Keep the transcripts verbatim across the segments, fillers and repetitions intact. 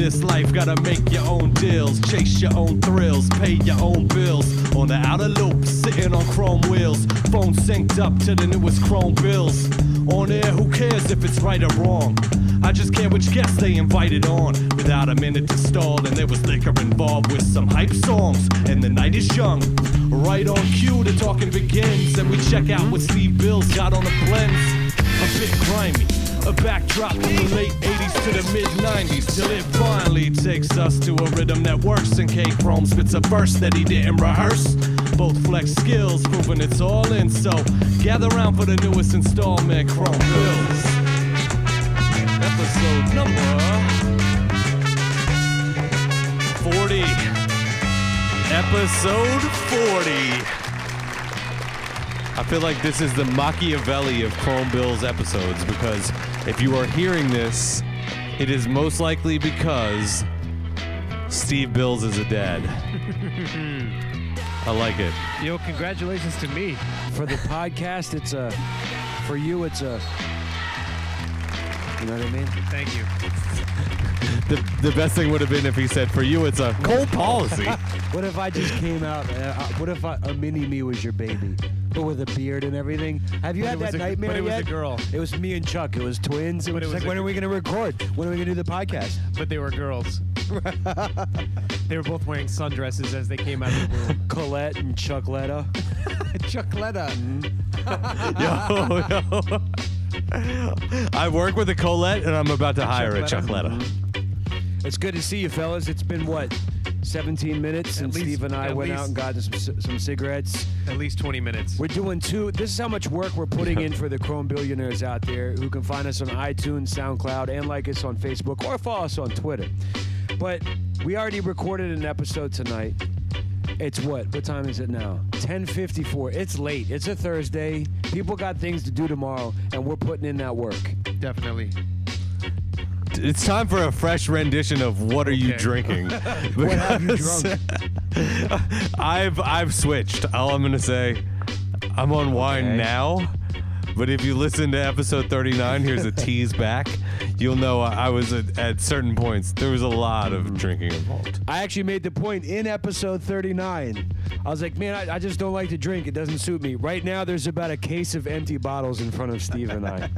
this life, gotta make your own deals, chase your own thrills, pay your own bills. On the outer loop, sitting on chrome wheels, phone synced up to the newest chrome bills. On air, who cares if it's right or wrong? I just care which guests they invited on. Without a minute to stall, and there was liquor involved with some hype songs. And the night is young. Right on cue, the talking begins, and we check out what Steve Bills got on the blends. A bit grimy, a backdrop from the late eighties to the mid nineties, till it finally takes us to a rhythm that works. And K Chrome spits a verse that he didn't rehearse. Both flex skills, proving it's all in. So gather round for the newest installment, Chrome Bills. Episode number forty. Episode forty. I feel like this is the Machiavelli of Chrome Bills episodes, because if you are hearing this, it is most likely because Steve Bills is a dad. I like it. Yo, congratulations to me. For the podcast, it's a, for you, it's a, you know what I mean? Thank you. The, the best thing would have been if he said, for you, it's a cold policy. What if I just came out, uh, what if I, a mini-me was your baby, but with a beard and everything? Have you But had it was that a- nightmare but it was yet? a girl. It was me and Chuck. It was twins. It But was, it was like, a when g- are we going to record? When are we going to do the podcast? But they were girls. They were both wearing sundresses as they came out of the room. Colette and Chuck Letta. Chuckletta. Yo, yo. I work with a Colette, and I'm about to hire a Chuckletta. It's good to see you, fellas. It's been, what, seventeen minutes since least- Steve and I at went least- out and got some, c- some cigarettes. At least twenty minutes. We're doing two. This is how much work we're putting in for the Chrome Billionaires out there who can find us on iTunes, SoundCloud, and like us on Facebook, or follow us on Twitter. But we already recorded an episode tonight. It's what? What time is it now? ten fifty-four. It's late. It's a Thursday. People got things to do tomorrow, and we're putting in that work. Definitely. It's time for a fresh rendition of What Are You Okay. Drinking? What have you drunk? I've I've switched. All I'm gonna say, I'm on wine Okay. now. But if you listen to episode thirty-nine, here's a tease back. You'll know I I was at, at certain points. There was a lot of drinking involved. I actually made the point in episode thirty-nine. I was like, man, I, I just don't like to drink. It doesn't suit me. Right now, there's about a case of empty bottles in front of Steve and I.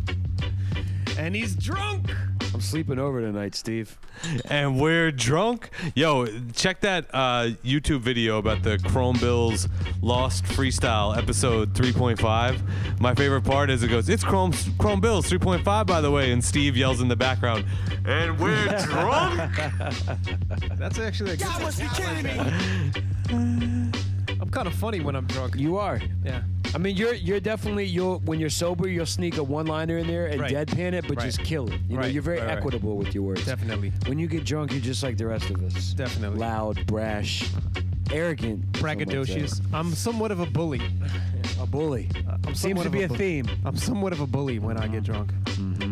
And he's drunk. I'm sleeping over tonight, Steve. And we're drunk. Yo, check that uh, YouTube video about the Chrome Bills Lost Freestyle episode three point five. My favorite part is it goes, it's Chrome Chrome Bills three point five, by the way, and Steve yells in the background, and we're drunk. That's actually a good Y'all must be kidding me. I'm kind of funny when I'm drunk. You are. Yeah. I mean, you're you're definitely you'll when you're sober, you'll sneak a one-liner in there and Right. deadpan it, but Right. just kill it. You know, Right. you're very Right, right. equitable with your words. Definitely. When you get drunk, you're just like the rest of us. Definitely. Loud, brash, arrogant, some might say. Braggadocious. I'm somewhat of a bully. A bully. I'm Seems somewhat to of be a bu- theme. I'm somewhat of a bully when I get drunk. Mm-hmm.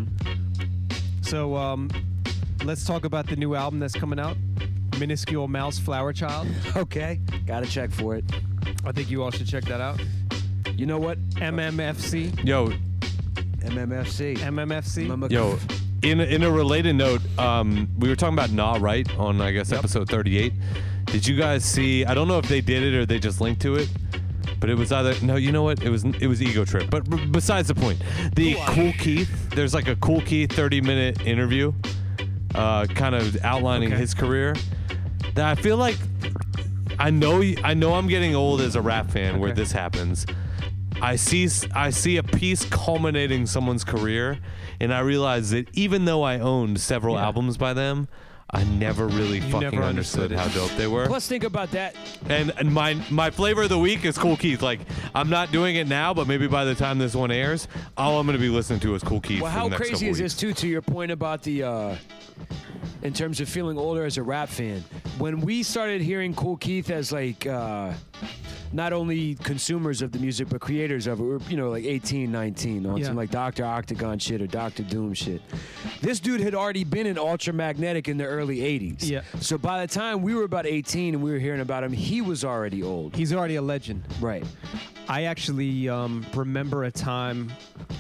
So, um, let's talk about the new album that's coming out, Minuscule Mouse Flower Child. Okay, gotta check for it. I think you all should check that out. You know what? M M F C. Yo, M M F C. M M F C. Mama- Yo, in a, in a related note, um, we were talking about Nah Right on, I guess, Yep. episode thirty-eight. Did you guys see? I don't know if they did it or they just linked to it, but it was either no. You know what? It was it was Ego Trip. But b- besides the point, the Cool Keith. There's like a Cool Keith thirty minute interview, uh, kind of outlining Okay. his career. That I feel like I know I know I'm getting old as a rap fan where Okay. this happens. I see I see a piece culminating someone's career, and I realize that even though I owned several Yeah. albums by them, I never really fucking never understood, understood it. how dope they were. Plus, think about that. And, and my my flavor of the week is Cool Keith. Like, I'm not doing it now, but maybe by the time this one airs, all I'm going to be listening to is Cool Keith. Well, for how the next crazy couple is weeks. this too? To your point about the, uh, in terms of feeling older as a rap fan, when we started hearing Cool Keith as like uh, not only consumers of the music but creators of it, we were, you know, like eighteen, nineteen, on Yeah. some like Doctor Octagon shit or Doctor Doom shit. This dude had already been in Ultramagnetic in the early eighties. Yeah. So by the time we were about eighteen and we were hearing about him, he was already old. He's already a legend. Right. I actually um, remember a time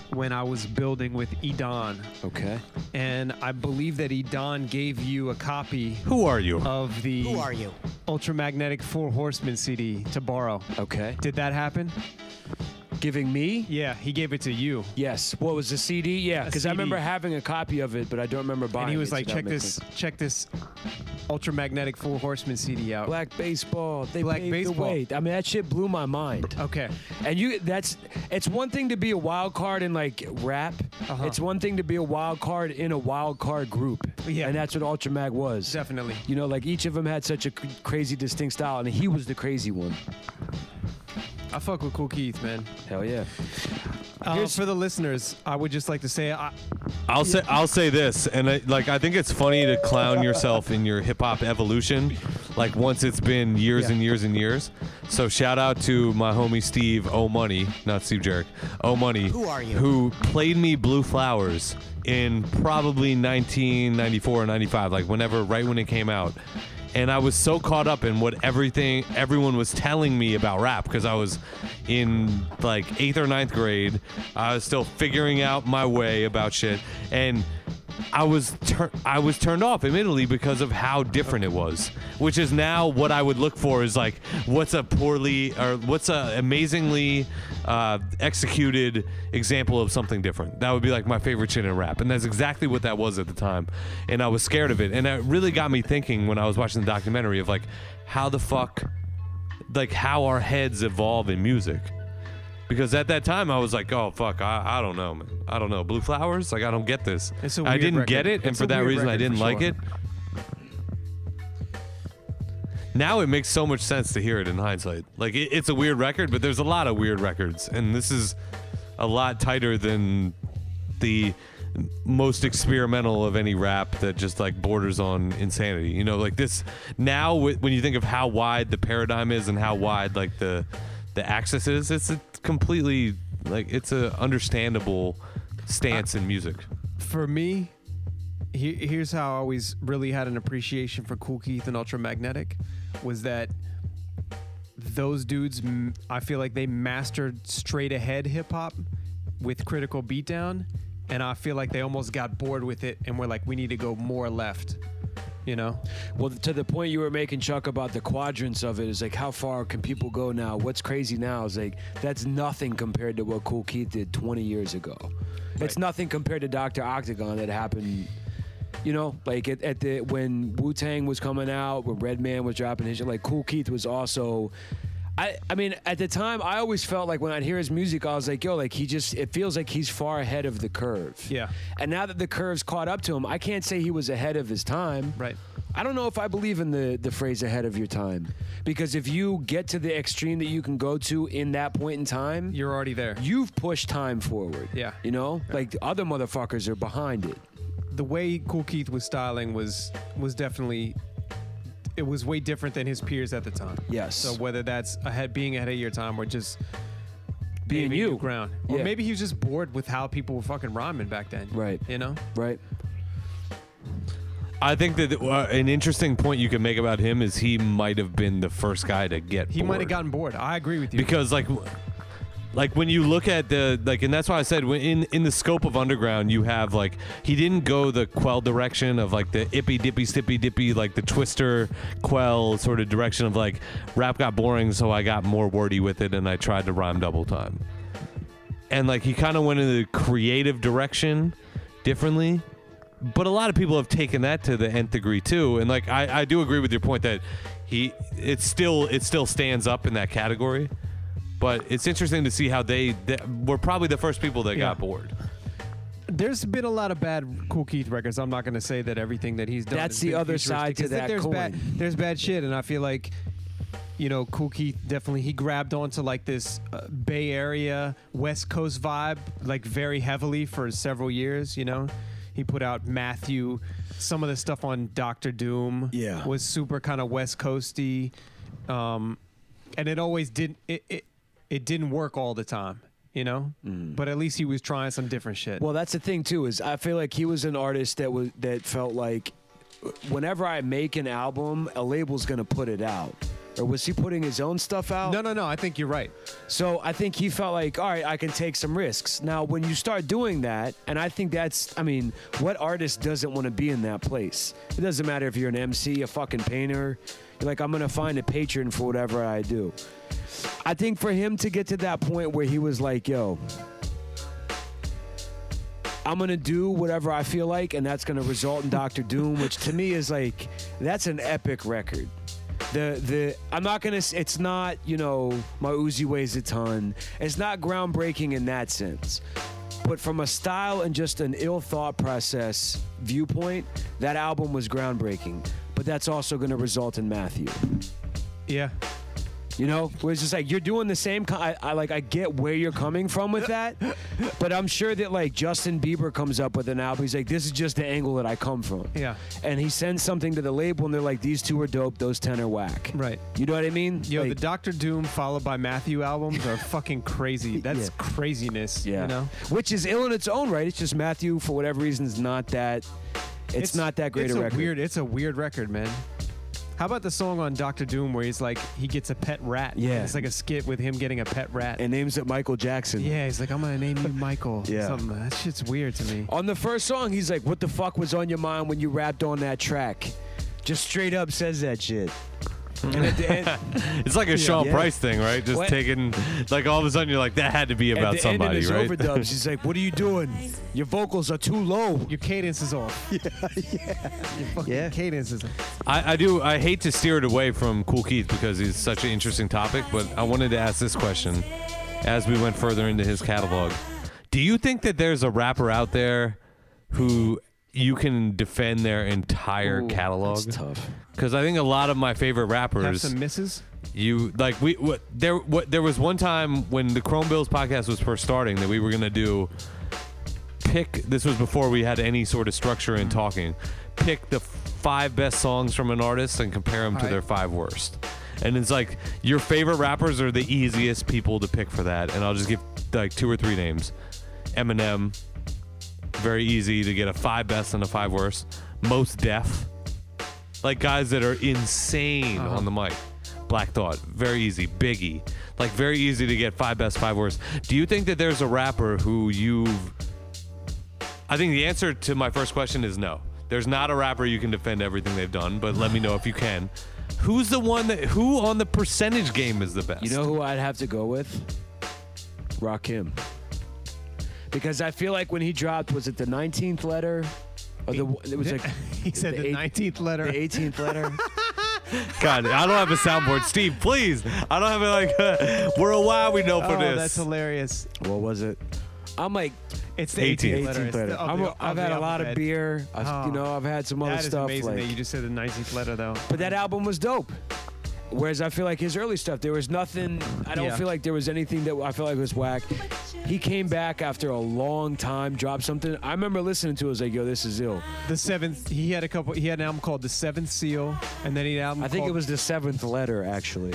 when I was building with Edon, Okay. and I believe that Edon gave you a copy Who are you? of the Who are you? Ultramagnetic Four Horsemen C D to borrow. Okay. Did that happen? Giving me? Yeah, he gave it to you. Yes. What was the C D? Yeah, A because I C D. remember having a copy of it, but I don't remember buying it. And he was so like, that check makes this, sense. check this Ultramagnetic Four Horsemen C D out. Black baseball. They Black paved baseball. the way. I mean, that shit blew my mind. Okay. And you, that's, it's one thing to be a wild card in like rap. Uh-huh. It's one thing to be a wild card in a wild card group. Yeah. And that's what Ultramag was. Definitely. You know, like each of them had such a c- crazy, distinct style, and he was the crazy one. I fuck with Kool Keith, man. Hell yeah. Uh, Here's- for the listeners, I would just like to say, I, I'll say I'll say this, and I, like I think it's funny to clown yourself in your hip hop evolution, like once it's been years Yeah. and years and years. So shout out to my homie Steve O Money, not Steve Jarek, O Money, Who are you? who played me Blue Flowers in probably nineteen ninety-four or ninety-five, like whenever, right when it came out. And I was so caught up in what everything everyone was telling me about rap because I was in like eighth or ninth grade. I was still figuring out my way about shit, and I was tur- I was turned off, admittedly, because of how different it was. Which is now what I would look for is like what's a poorly or what's a amazingly uh, executed example of something different. That would be like my favorite shit in rap, and that's exactly what that was at the time. And I was scared of it, and it really got me thinking when I was watching the documentary of like how the fuck, like how our heads evolve in music. Because at that time I was like, oh fuck, I, I don't know, man. I don't know. Blue Flowers, like I don't get this. It's a I weird didn't record. get it, and It's for a that weird reason I record didn't for like sure. it. Now it makes so much sense to hear it in hindsight. Like it, it's a weird record, but there's a lot of weird records, and this is a lot tighter than the most experimental of any rap that just like borders on insanity. You know, like this now w- when you think of how wide the paradigm is and how wide like the the axis is, it's a completely like it's a understandable stance in music. for me, he, here's how I always really had an appreciation for Kool Keith and Ultramagnetic, was that those dudes, m- I feel like they mastered straight ahead hip hop with critical beatdown, and I feel like they almost got bored with it and were like, we need to go more left, you know? Well, to the point you were making, Chuck, about the quadrants of it, is like, how far can people go now? What's crazy now is like, that's nothing compared to what Kool Keith did twenty years ago. It's nothing compared to Doctor Octagon that happened, you know, like at, at the when Wu-Tang was coming out, when Redman was dropping his shit, like Kool Keith was also. I, I mean, at the time, I always felt like when I'd hear his music, I was like, yo, like he just, it feels like he's far ahead of the curve. Yeah. And now that the curve's caught up to him, I can't say he was ahead of his time. Right. I don't know if I believe in the, the phrase ahead of your time. Because if you get to the extreme that you can go to in that point in time, You're already there. you've pushed time forward. Yeah. You know? Like the other motherfuckers are behind it. The way Kool Keith was styling was was definitely, it was way different than his peers at the time. Yes. So whether that's ahead, being ahead of your time, or just Being paving you. new ground, or Yeah. maybe he was just bored with how people were fucking rhyming back then. Right. You know. Right? I think that uh, an interesting point you can make about him is he might have been the first guy to get He bored. might have gotten bored. I agree with you. because like like when you look at the like and that's why I said when in in the scope of underground you have like he didn't go the Quell direction of like the ippy dippy stippy dippy like the Twister Quell sort of direction of like rap got boring so I got more wordy with it and I tried to rhyme double time, and like he kind of went in the creative direction differently. But a lot of people have taken that to the nth degree too, and like I, I do agree with your point that he it still it still stands up in that category. But it's interesting to see how they, they were probably the first people that Yeah. got bored. There's been a lot of bad Kool Keith records. I'm not going to say that everything that he's done. That's has the been other futuristic, side to 'cause that there's coin. Bad, there's bad shit, and I feel like, you know, Kool Keith definitely he grabbed onto like this uh, Bay Area West Coast vibe like very heavily for several years. You know, he put out Matthew. Some of the stuff on Doctor Doom Yeah. was super kind of West Coasty, um, and it always didn't. It, it it didn't work all the time. You know, but at least he was trying some different shit. Well, that's the thing too. Is I feel like he was an artist that was that felt like, whenever I make an album, a label's gonna put it out. Or was he putting his own stuff out? No, no, no. I think you're right. So I think he felt like, all right, I can take some risks. Now, when you start doing that, and I think that's, I mean, what artist doesn't want to be in that place? It doesn't matter if you're an M C, a fucking painter. You're like, I'm going to find a patron for whatever I do. I think for him to get to that point where he was like, yo, I'm going to do whatever I feel like, and that's going to result in Doctor Doom, which to me is like, that's an epic record. The the I'm not gonna. It's not, you know, My Uzi Weighs a Ton. It's not groundbreaking in that sense, but from a style and just an ill thought process viewpoint, that album was groundbreaking. But that's also going to result in Matthew. Yeah. You know, where it's just like you're doing the same. Co- I, I like I get where you're coming from with that, but I'm sure that like Justin Bieber comes up with an album. He's like, this is just the angle that I come from. Yeah. And he sends something to the label, and they're like, these two are dope. Those ten are whack. Right. You know what I mean? Yo, like, the Doctor Doom followed by Matthew albums are fucking crazy. That's Yeah. craziness. yeah. You know. Which is ill in its own right. It's just Matthew, for whatever reason, is not that. It's, not that great it's a a record. Weird. It's a weird record, man. How about the song on Doctor Doom where he's like he gets a pet rat? Yeah. It's like a skit with him getting a pet rat. And names it Michael Jackson. Yeah, he's like, I'm gonna name you Michael. Yeah. Something. That shit's weird to me. On the first song, he's like, what the fuck was on your mind when you rapped on that track? Just straight up says that shit. And at the end, It's like a Sean Yeah. Price thing, right? Just What? taking, like all of a sudden you're like, that had to be at about the somebody, end of his right? overdubs, he's like, what are you doing? Your vocals are too low. Your cadence is off. Yeah, yeah. Your fucking Yeah. cadence is off. I, I do. I hate to steer it away from Kool Keith because he's such an interesting topic, but I wanted to ask this question as we went further into his catalog. Do you think that there's a rapper out there who you can defend their entire Ooh, catalog? That's tough. Because I think a lot of my favorite Have rappers, some misses. you like we what, there. What there was one time when the Chrome Bills podcast was first starting that we were gonna do. Pick. This was before we had any sort of structure in talking. Pick the five best songs from an artist and compare them to Right. their five worst. And it's like your favorite rappers are the easiest people to pick for that. And I'll just give like two or three names. Eminem. Very easy to get a five best and a five worst. Most Def. Like guys that are insane Uh-huh. on the mic. Black Thought. Very easy. Biggie. Like very easy to get five best, five worst. Do you think that there's a rapper who you've... I think the answer to my first question is no. There's not a rapper you can defend everything they've done, but let me know if you can. Who's the one that... Who on the percentage game is the best? You know who I'd have to go with? Rakim. Because I feel like when he dropped, was it the nineteenth letter? Or the, it was like He said the eight- nineteenth letter. The eighteenth letter. God, I don't have a soundboard. Steve, please. I don't have it like... Uh, we're a while we know for Oh, this. that's hilarious. What was it? I'm like It's the eighteenth. eighteenth letter. eighteenth It's letter. the- of I'm, the- I've of had the a lot of alphabet. beer. I've, Oh. You know, I've had some other That is stuff. amazing like, that you just said the nineteenth letter, though. But that album was dope. Whereas I feel like his early stuff, there was nothing. I don't Yeah. feel like there was anything that I feel like was whack. He came back after a long time, dropped something. I remember listening to it. I was like, yo, this is ill. The seventh. He had a couple. He had an album called The Seventh Seal, and then he had an album. I think it called- was the seventh letter, actually.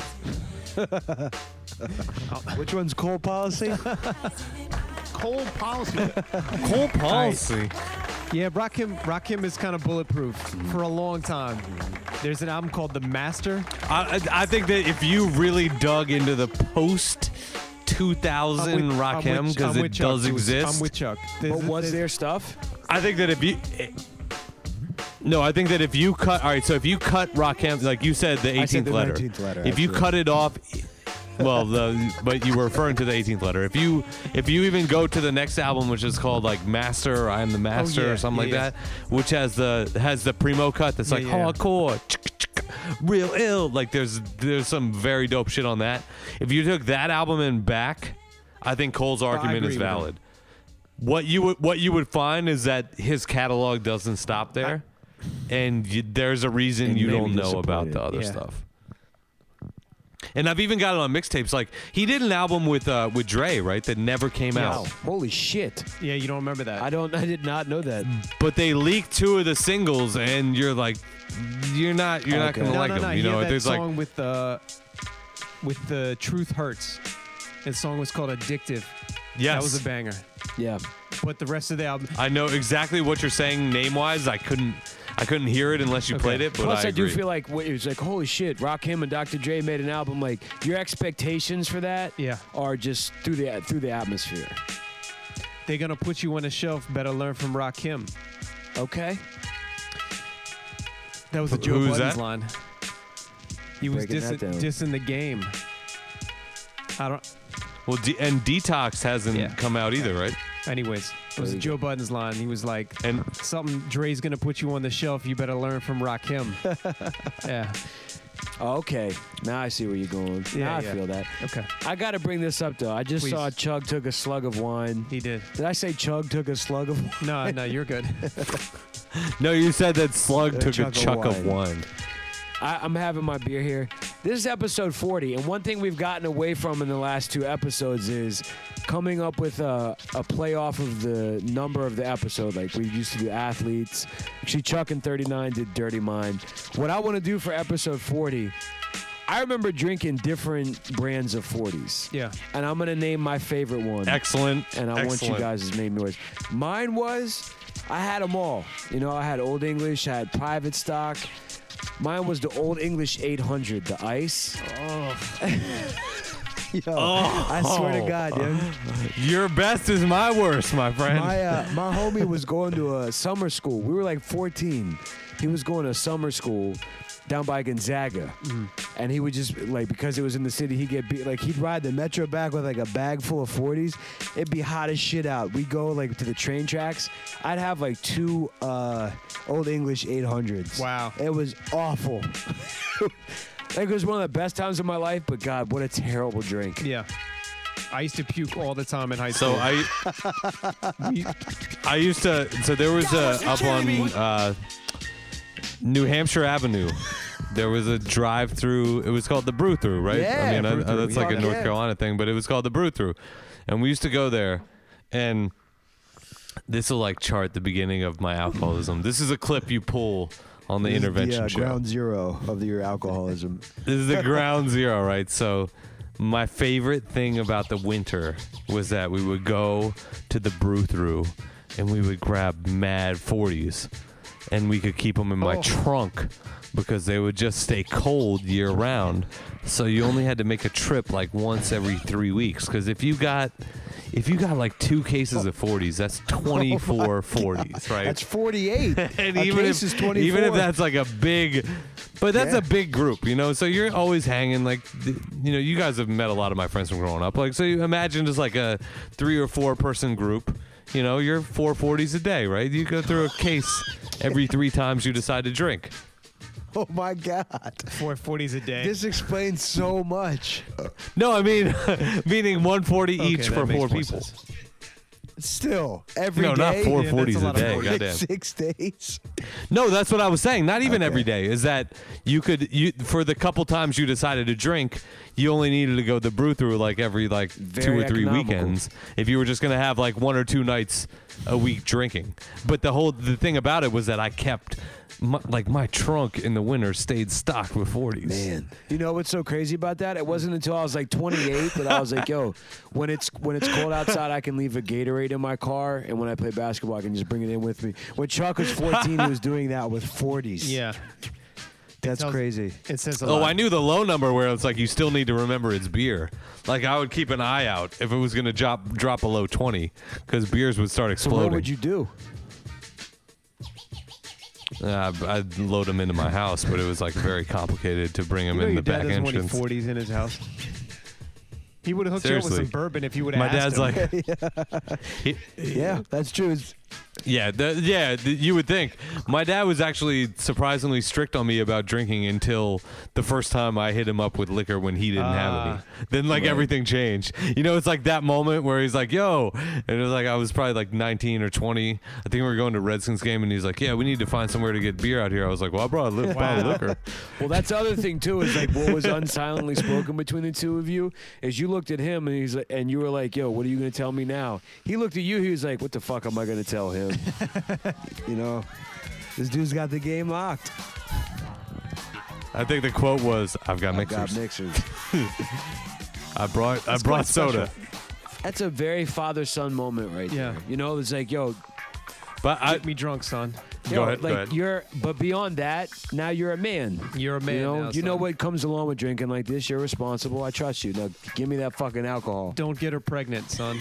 Which one's Cold Policy? Cold Policy. Cole Policy. Yeah, Rakim. Rakim is kind of bulletproof for a long time. There's an album called The Master. I, I I think that if you really dug into the post two thousand I'm with- Rakim, I'm with- because I'm it with Chuck, does dude. exist. I'm with Chuck. But There's- was there's- there stuff? I think that if you, no, I think that if you cut, all right. So if you cut Rakim, like you said, the I said eighteenth the letter. nineteenth letter, If you actually. cut it off, well, the but you were referring to the eighteenth letter. If you if you even go to the next album, which is called like Master or I Am the Master yeah, or something yeah, like that, which has the has the primo cut that's Yeah, like yeah. hardcore, real ill. Like there's there's some very dope shit on that. If you took that album and back, I think Cole's argument agree is with him. valid. What you would what you would find is that his catalog doesn't stop there, and you, there's a reason And you maybe don't know about disappointed. the other Yeah. stuff. And I've even got it on mixtapes. Like he did an album with uh, with Dre, right? That never came out, Holy shit. Yeah, you don't remember that. I don't. I did not know that. but they leaked two of the singles, and you're like, you're not you're not Okay. gonna no, like no, them. no. You he know, had that there's like song with the with the Truth Hurts. His song was called Addictive. yes, That was a banger. Yeah. But the rest of the album, I know exactly what you're saying name wise. I couldn't. I couldn't hear it unless you Okay. played it. But Plus, I, I, do agree. feel like wh- it was like, holy shit, Rakim and Doctor Dre made an album. Like your expectations for that, Yeah. are just through the through the atmosphere. They're gonna put you on a shelf. Better learn from Rakim. Okay. That was a Who- Joe who's Budden's that? line. He was Breaking that dissing, down. dissing the game. I don't. Well, De- and Detox hasn't Yeah. come out either, right? Anyways, it was There a you Joe Budden's line. He was like, And something Dre's gonna put you on the shelf. You better learn from Rakim. Yeah. Okay. Now I see where you're going. Yeah, now I yeah. feel that. Okay. I got to bring this up though. I just Please. saw Chug took a slug of wine. He did. Did I say Chug took a slug of wine? No, no, you're good. no, you said that Slug A took chug a of chuck of wine. wine. I, I'm having my beer here. This is episode forty, and one thing we've gotten away from in the last two episodes is coming up with a, a play off of the number of the episode. Like we used to do athletes. Actually, Chuck in thirty-nine did Dirty Mind. What I want to do for episode forty, I remember drinking different brands of forties. Yeah. And I'm going to name my favorite one. Excellent. And I want Excellent. you guys to name yours. Mine was, I had them all. You know, I had Old English, I had Private Stock. Mine was the Old English eight hundred, the ice. Yo, I swear to God, yo. Your best is my worst, my friend. My, uh, my homie was going to a summer school. We were like fourteen. He was going to summer school down by Gonzaga. And he would just, like, because it was in the city, he'd get, be- like, he'd ride the metro back with, like, a bag full of forties. It'd be hot as shit out. We'd go, like, to the train tracks. I'd have, like, two uh, Old English eight hundreds. Wow. It was awful. Like, it was one of the best times of my life, but God, what a terrible drink. Yeah. I used to puke all the time in high So school. I, I used to. So there was a up on uh, New Hampshire Avenue. There was a drive-through. It was called the Brew-Through, right? Yeah, I mean, I, Brew-Through, that's like yeah. a North Yeah. Carolina thing, but it was called the Brew-Through, and we used to go there. And this will like chart the beginning of my alcoholism. This is a clip you pull on the This is intervention the, uh, show. ground zero of your alcoholism. This is the ground zero, right? So my favorite thing about the winter was that we would go to the brew-through and we would grab mad forties and we could keep them in my Oh. trunk because they would just stay cold year round. So you only had to make a trip like once every three weeks because if you got if you got like two cases of forties, that's twenty-four forties, right? That's forty-eight. And A even case if is twenty-four. even if that's like a big, but that's Yeah. a big group, you know. So you're always hanging like, the, you know, you guys have met a lot of my friends from growing up. Like, so you imagine just like a three or four person group. You know, you're four forties a day, right? You go through a case every three times you decide to drink. Oh my God. Four forties a day. This explains so much. No, I mean, meaning one forty Okay, each that for makes four more people. sense. Still, every day. No, not four Yeah, that's forties a a lot of day. forties. Goddamn. Six days. No, that's what I was saying. Not even Okay. every day. Is that you could you for the couple times you decided to drink, you only needed to go the brew through like every like two Very or three economical. weekends. If you were just gonna have like one or two nights a week drinking, but the whole the thing about it was that I kept my, like my trunk in the winter stayed stocked with forties. Man, you know what's so crazy about that? It wasn't until I was like twenty-eight that I was like, "Yo, when it's when it's cold outside, I can leave a Gatorade in my car, and when I play basketball, I can just bring it in with me." When Chuck was fourteen, he was doing that with forties. Yeah. that's tells- crazy. It says a Oh, lot. I knew the low number where it's like you still need to remember it's beer. Like I would keep an eye out if it was gonna drop drop below twenty, because beers would start So exploding. what would you do? Uh, I'd load them into my house, but it was like very complicated to bring them You know in your the dad back doesn't want any entrance. forties in his house. He would have hooked you up with Seriously. some bourbon if you would have My asked dad's him. like, He- Yeah, that's true. It's, yeah, the, yeah. The, you would think my dad was actually surprisingly strict on me about drinking until the first time I hit him up with liquor when he didn't have any. Ah. Then like Right. everything changed. You know, it's like that moment where he's like, "Yo," and it was like I was probably like nineteen or twenty. I think we were going to Redskins game, and he's like, "Yeah, we need to find somewhere to get beer out here." I was like, "Well, I brought a li- bottle of liquor." well, that's the other thing too. Is like what was unsilently spoken between the two of you is you looked at him and he's like, and you were like, "Yo, what are you gonna tell me now?" He looked at you. He was like, "What the fuck am I gonna tell him?" You know, this dude's got the game locked. I think the quote was, "I've got I've mixers. got mixers. I brought I That's brought quite special. soda." That's a very father-son moment right Yeah. there. You know, it's like, yo, But I Get me drunk, son. Go Yo, ahead, Like go ahead. you're, but beyond that, now you're a man. You're a man You know, now, you know son. what comes along with drinking like this. You're responsible. I trust you. Now give me that fucking alcohol. Don't get her pregnant, son.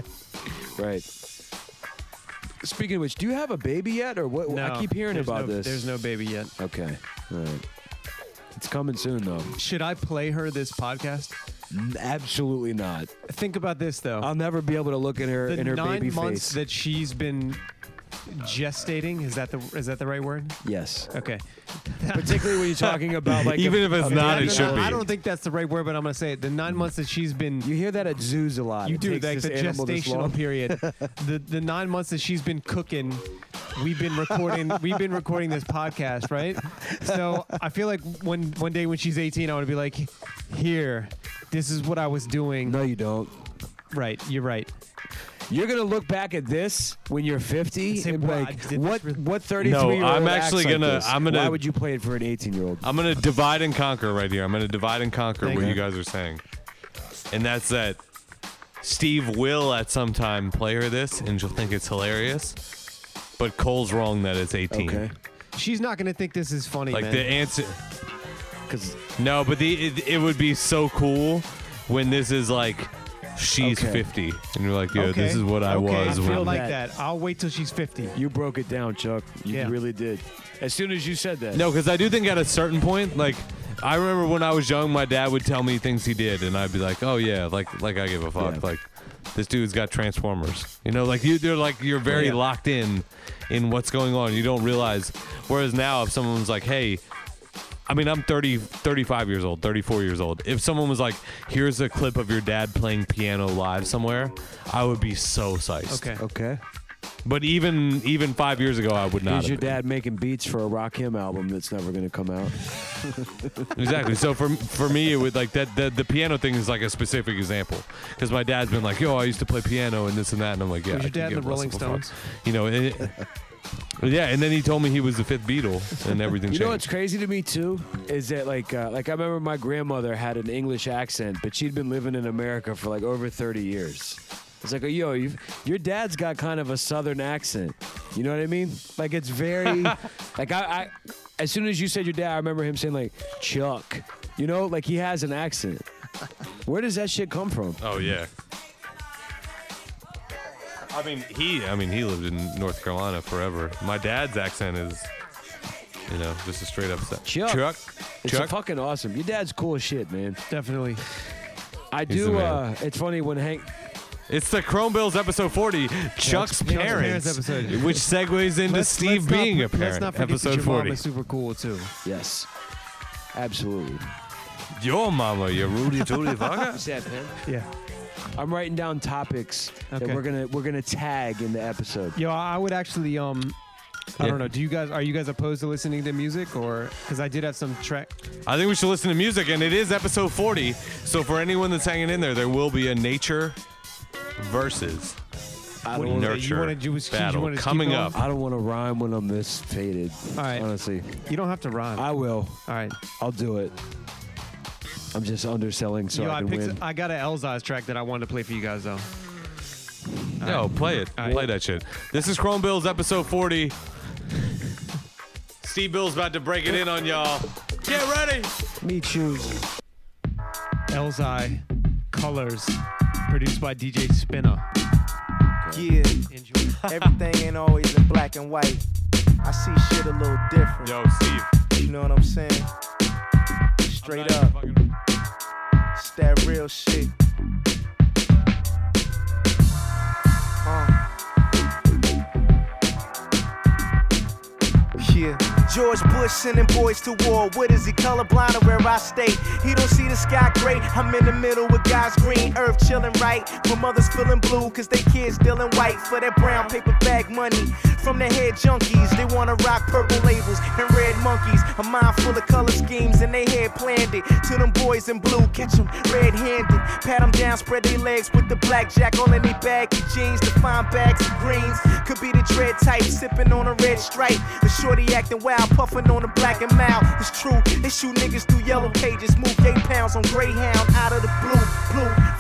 Right. Speaking of which, do you have a baby yet, or what? No, I keep hearing there's about no, this. There's no baby yet. Okay. All right. It's coming soon, though. Should I play her this podcast? Absolutely not. Think about this though. I'll never be able to look at her the in her nine baby months face. that she's been gestating, is that the is that the right word? Yes. Okay. Particularly when you're talking about like Even a- if it's a not, baby. it should be. I don't think that's the right word, but I'm gonna say it. The nine months that she's been You hear that at zoos a lot. You It do, takes like this the animal this long. gestational period. the the nine months that she's been cooking, we've been recording. We've been recording this podcast, right? So I feel like when one day when she's eighteen, I want to be like, here, this is what I was doing. No, you don't. Right, you're right. You're gonna look back at this when you're fifty Say, and be "Wow, I like, did this what? really-" What thirty-three year old? I'm actually acts like gonna- this? I'm gonna- Why would you play it for an eighteen-year-old? I'm gonna divide and conquer right here. I'm gonna divide and conquer Thank what you. you guys are saying, and that's that. Steve will at some time play her this, and she'll think it's hilarious. But Cole's wrong that it's eighteen. Okay. She's not gonna think this is funny, Like man. the answer. Because No, but the it, it would be so cool when this is like she's Okay. fifty, and you're like, yo, okay. this is what I okay. was. I when feel like that. that. I'll wait till she's fifty. you broke it down, Chuck. You Yeah. really did. As soon as you said that. No, because I do think at a certain point, like, I remember when I was young, my dad would tell me things he did, and I'd be like, oh yeah, like like I give a fuck. Yeah. Like, this dude's got Transformers. You know, like you, they're like you're very Yeah. locked in in what's going on. You don't realize. Whereas now, if someone's like, hey. I mean, I'm thirty, thirty-five years old, thirty-four years old. If someone was like, here's a clip of your dad playing piano live somewhere, I would be so psyched. Okay. Okay. But even even five years ago, I would not. Here's have your been. dad making beats for a Rakim album that's never going to come out. Exactly. So for for me, it would like that. The, the piano thing is like a specific example because my dad's been like, "Yo, I used to play piano and this and that," and I'm like, "Yeah." Was I your could dad give in the less Rolling of a fuck. Stones? You know. It, yeah, and then he told me he was the fifth Beatle, and everything You changed. know what's crazy to me too is that like uh, like I remember my grandmother had an English accent, but she'd been living in America for like over thirty years. It's like, yo, you've, your dad's got kind of a southern accent. You know what I mean? Like it's very like I, I as soon as you said your dad, I remember him saying like Chuck. You know, like he has an accent. Where does that shit come from? Oh yeah. I mean, he. I mean, he lived in North Carolina forever. My dad's accent is, you know, just a straight up set. Chuck. Chuck. It's Chuck. fucking awesome. Your dad's cool as shit, man. Definitely. I He's the do. man. Uh, it's funny when Hank. It's the Chrome Bills episode forty, Chuck's, Chuck's parents, Parents episode. which segues into Let's- Steve let's not- being a parent. Let's not forget episode that your forty. mom is super cool too. Yes, absolutely. Your mama, you Rudy Tooty fucker. What's that, man? Yeah. I'm writing down topics that Okay. we're gonna we're gonna tag in the episode. Yo, I would actually um I Yeah. don't know. Do you guys are you guys opposed to listening to music or because I did have some track? I think we should listen to music, and it is episode forty. So for anyone that's hanging in there, there will be a nature versus I What don't, do wanna, you nurture wanna do is- you battle wanna keep coming going? up. I don't want to rhyme when I'm this faded. All right. Honestly, You don't have to rhyme. I will. All right. I'll do it. I'm just underselling so Yo, I I can picked. win. I got an Elzai's track that I wanted to play for you guys though. No, play it. All right. Play that shit. This is Chrome Bills episode forty. Steve Bill's about to break it in on y'all. Get ready. Me choose. Elzai, Colors, produced by D J Spinner. Yeah, Enjoy. everything ain't always in black and white. I see shit a little different. Yo, Steve. You know what I'm saying? Straight up, it's that real shit. Uh. Yeah. George Bush sending boys to war. What is he, colorblind or where I stay? He don't see the sky gray. I'm in the middle with guys green. Earth chilling right. When mothers feeling blue cause they kids dealing white for that brown paper bag money. From the head junkies, they wanna rock purple labels and red monkeys. A mind full of color schemes and they head planned it. To them boys in blue, catch them red-handed. Pat them down, spread their legs with the blackjack. All in their baggy jeans, to find bags of greens. Could be the dread type, sipping on a red stripe. The shorty acting wild, puffing on the black and mild. It's true, they shoot niggas through yellow pages. Move eight pounds on Greyhound out of the blue, blue.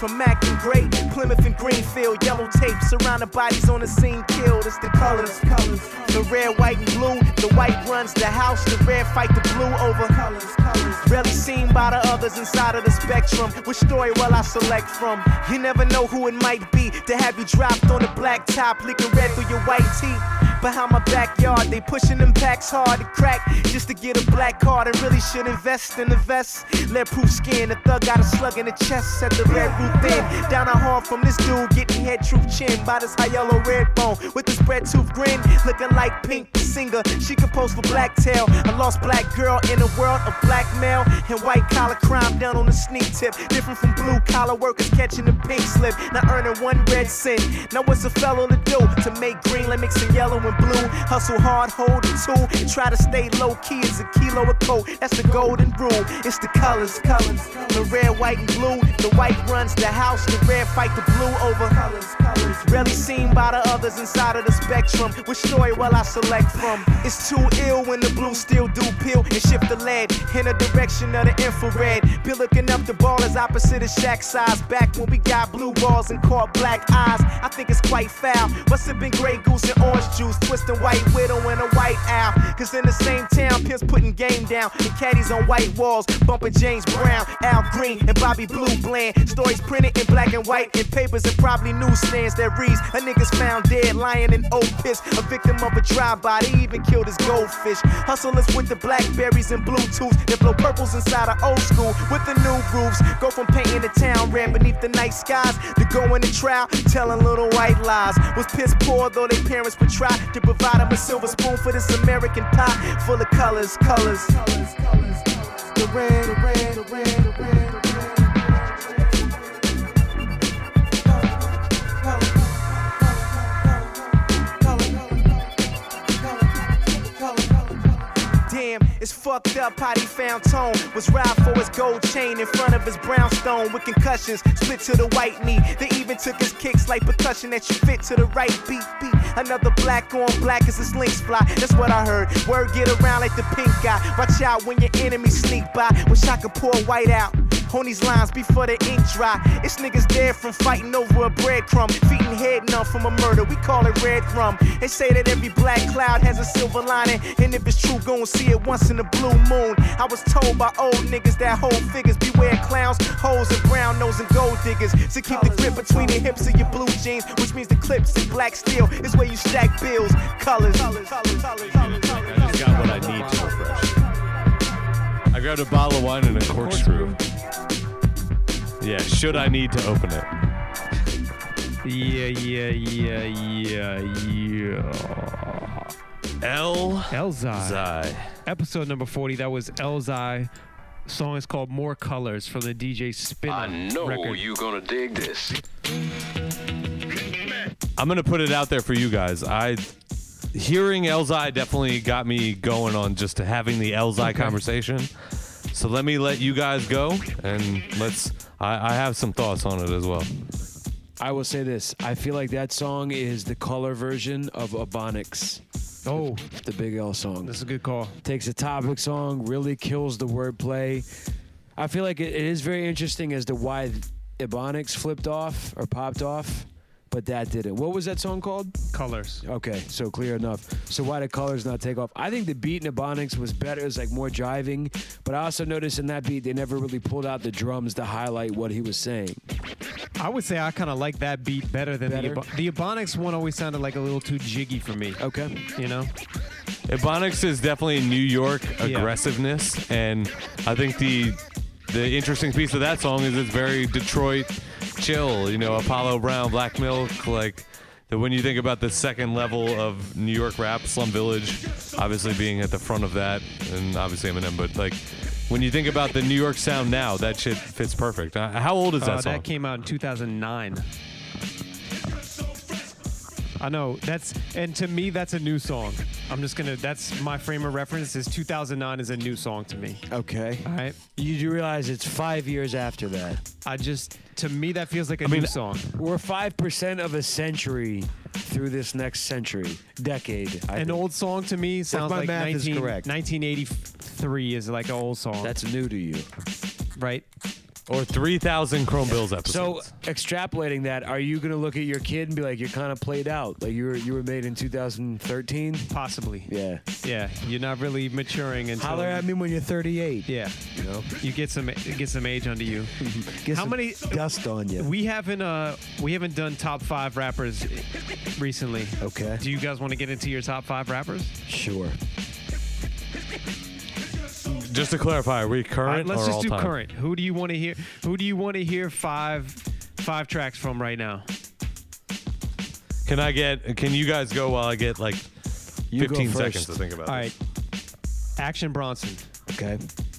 from Mac and Gray, Plymouth and Greenfield. Yellow tape, surrounded bodies on the scene killed. It's the colors, colors. The red, white, and blue. The white runs the house, the red fight the blue over colors, colors. Rarely seen by the others inside of the spectrum. Which story will I select from? You never know who it might be to have you dropped on the black top, leaking red through your white teeth. Behind my backyard, they pushing them packs hard to crack just to get a black card and really should invest in the vest. Lead proof skin, the thug got a slug in the chest, set the red roof in. Down a hall from this dude, getting head truth chin by this high yellow red bone with this spread tooth grin, looking like Pink the singer. She could pose for Blacktail, a lost black girl in a world of blackmail and white collar crime done on the sneak tip. Different from blue collar workers catching the pink slip, not earning one red cent. Now what's a fellow to do to make green like mixing yellow and blue? Hustle hard, hold a tool, and try to stay low key as a kilo of coat. That's the golden rule. It's the colors, colors. The red, white, and blue. The white runs the house, the red fight the blue over colors, colors. Rarely seen by the others inside of the spectrum. Which story will I select from? It's too ill when the blue still do peel and shift the lead in the direction of the infrared. Be looking up the ball is opposite of Shaq size. Back when we got blue balls and caught black eyes. I think it's quite foul. But sipping Grey Goose and orange juice, twisting white widow and a white owl. Cause in the same town, Pimps putting game down and caddies on white walls, bumping James Brown, Al Green, and Bobby Blue Bland. Stories printed in black and white in papers and probably newsstands that reads a nigga's found dead lying in old piss, a victim of a drive-by. They even killed his goldfish. Hustlers with the blackberries and Bluetooths that blow purples inside of old school with the new grooves. Go from painting the town red beneath the night skies to going to trial, telling little white lies. Was piss poor though their parents would try to provide them a silver spoon for this American pie full of colors, colors, colors, colors. The red, the red, the red, the red, the red. Damn, it's fucked up how he found tone. Was robbed for his gold chain in front of his brownstone with concussions split to the white knee. They even took his kicks like percussion that you fit to the right beat. beat. Another black on black as his links fly. That's what I heard. Word get around like the pink guy. Watch out when your enemies sneak by. Wish I could pour white out on these lines before the ink dry. It's niggas dead from fighting over a breadcrumb. Feet and head numb from a murder. We call it red rum. They say that every black cloud has a silver lining, and if it's true, go and see it once in a blue moon. I was told by old niggas that hold figures beware clowns, hoes and brown nose and gold diggers. So keep the grip between the hips of your blue jeans, which means the clips in black steel is where you stack bills. Colors. Colors. Colors. Colors. Colors. I just got what I need to refresh. I grabbed a bottle of wine and a corkscrew. Yeah, should I need to open it? Yeah, yeah, yeah, yeah, yeah. El Elzai. Zai. Episode number forty. That was Elzai. Song is called More Colors from the D J Spinner I know record. you gonna dig this. I'm gonna put it out there for you guys. I hearing Elzai definitely got me going on just having the Elzai Okay. conversation. So let me let you guys go, and let's. I, I have some thoughts on it as well. I will say this. I feel like that song is the color version of Ebonics, Oh, the Big L song. that's a good call. Takes a topic song, really kills the wordplay. I feel like it, it is very interesting as to why Ebonics flipped off or popped off, but that didn't. What was that song called? Colors. Okay, so clear enough. So why did Colors not take off? I think the beat in Ebonics was better. It was like more jiving, but I also noticed in that beat they never really pulled out the drums to highlight what he was saying. I would say I kind of like that beat better than Better? the Ebo- the Ebonics one. Always sounded like a little too jiggy for me. Okay. You know. Ebonics is definitely New York Yeah. aggressiveness, and I think the the interesting piece of that song is it's very Detroit chill. You know, Apollo Brown, Black Milk, like that. When you think about the second level of New York rap, Slum Village, obviously being at the front of that, and obviously Eminem, but like when you think about the New York sound now, that shit fits perfect. Uh, how old is that Uh, song? that came out in two thousand nine. I know that's, and to me that's a new song. I'm just gonna. That's my frame of reference. Is two thousand nine is a new song to me. Okay. All right. You do realize it's five years after that. I just, to me that feels like a I mean, new song. We're five percent of a century through this next century, decade. I An think. old song to me sounds my like math is nineteen, correct. nineteen eighty-three is like an old song. That's new to you. right. Or three thousand Chrome Bills So episodes. extrapolating that, are you gonna look at your kid and be like, "You're kind of played out. Like you were you were made in two thousand thirteen." Possibly. Yeah. Yeah. You're not really maturing until. Holler at me when you're thirty-eight. Yeah. You know, You get some get some age under you. Get How some many- dust on you? We haven't uh we haven't done top five rappers recently. Okay. Do you guys want to get into your top five rappers? Sure. Just to clarify, are we current All right, let's or just all do time? current. Who do you want to hear? Who do you want to hear five five tracks from right now? Can I get? Can you guys go while I get like You go fifteen first. seconds to think about All this? right. Action Bronson. Okay.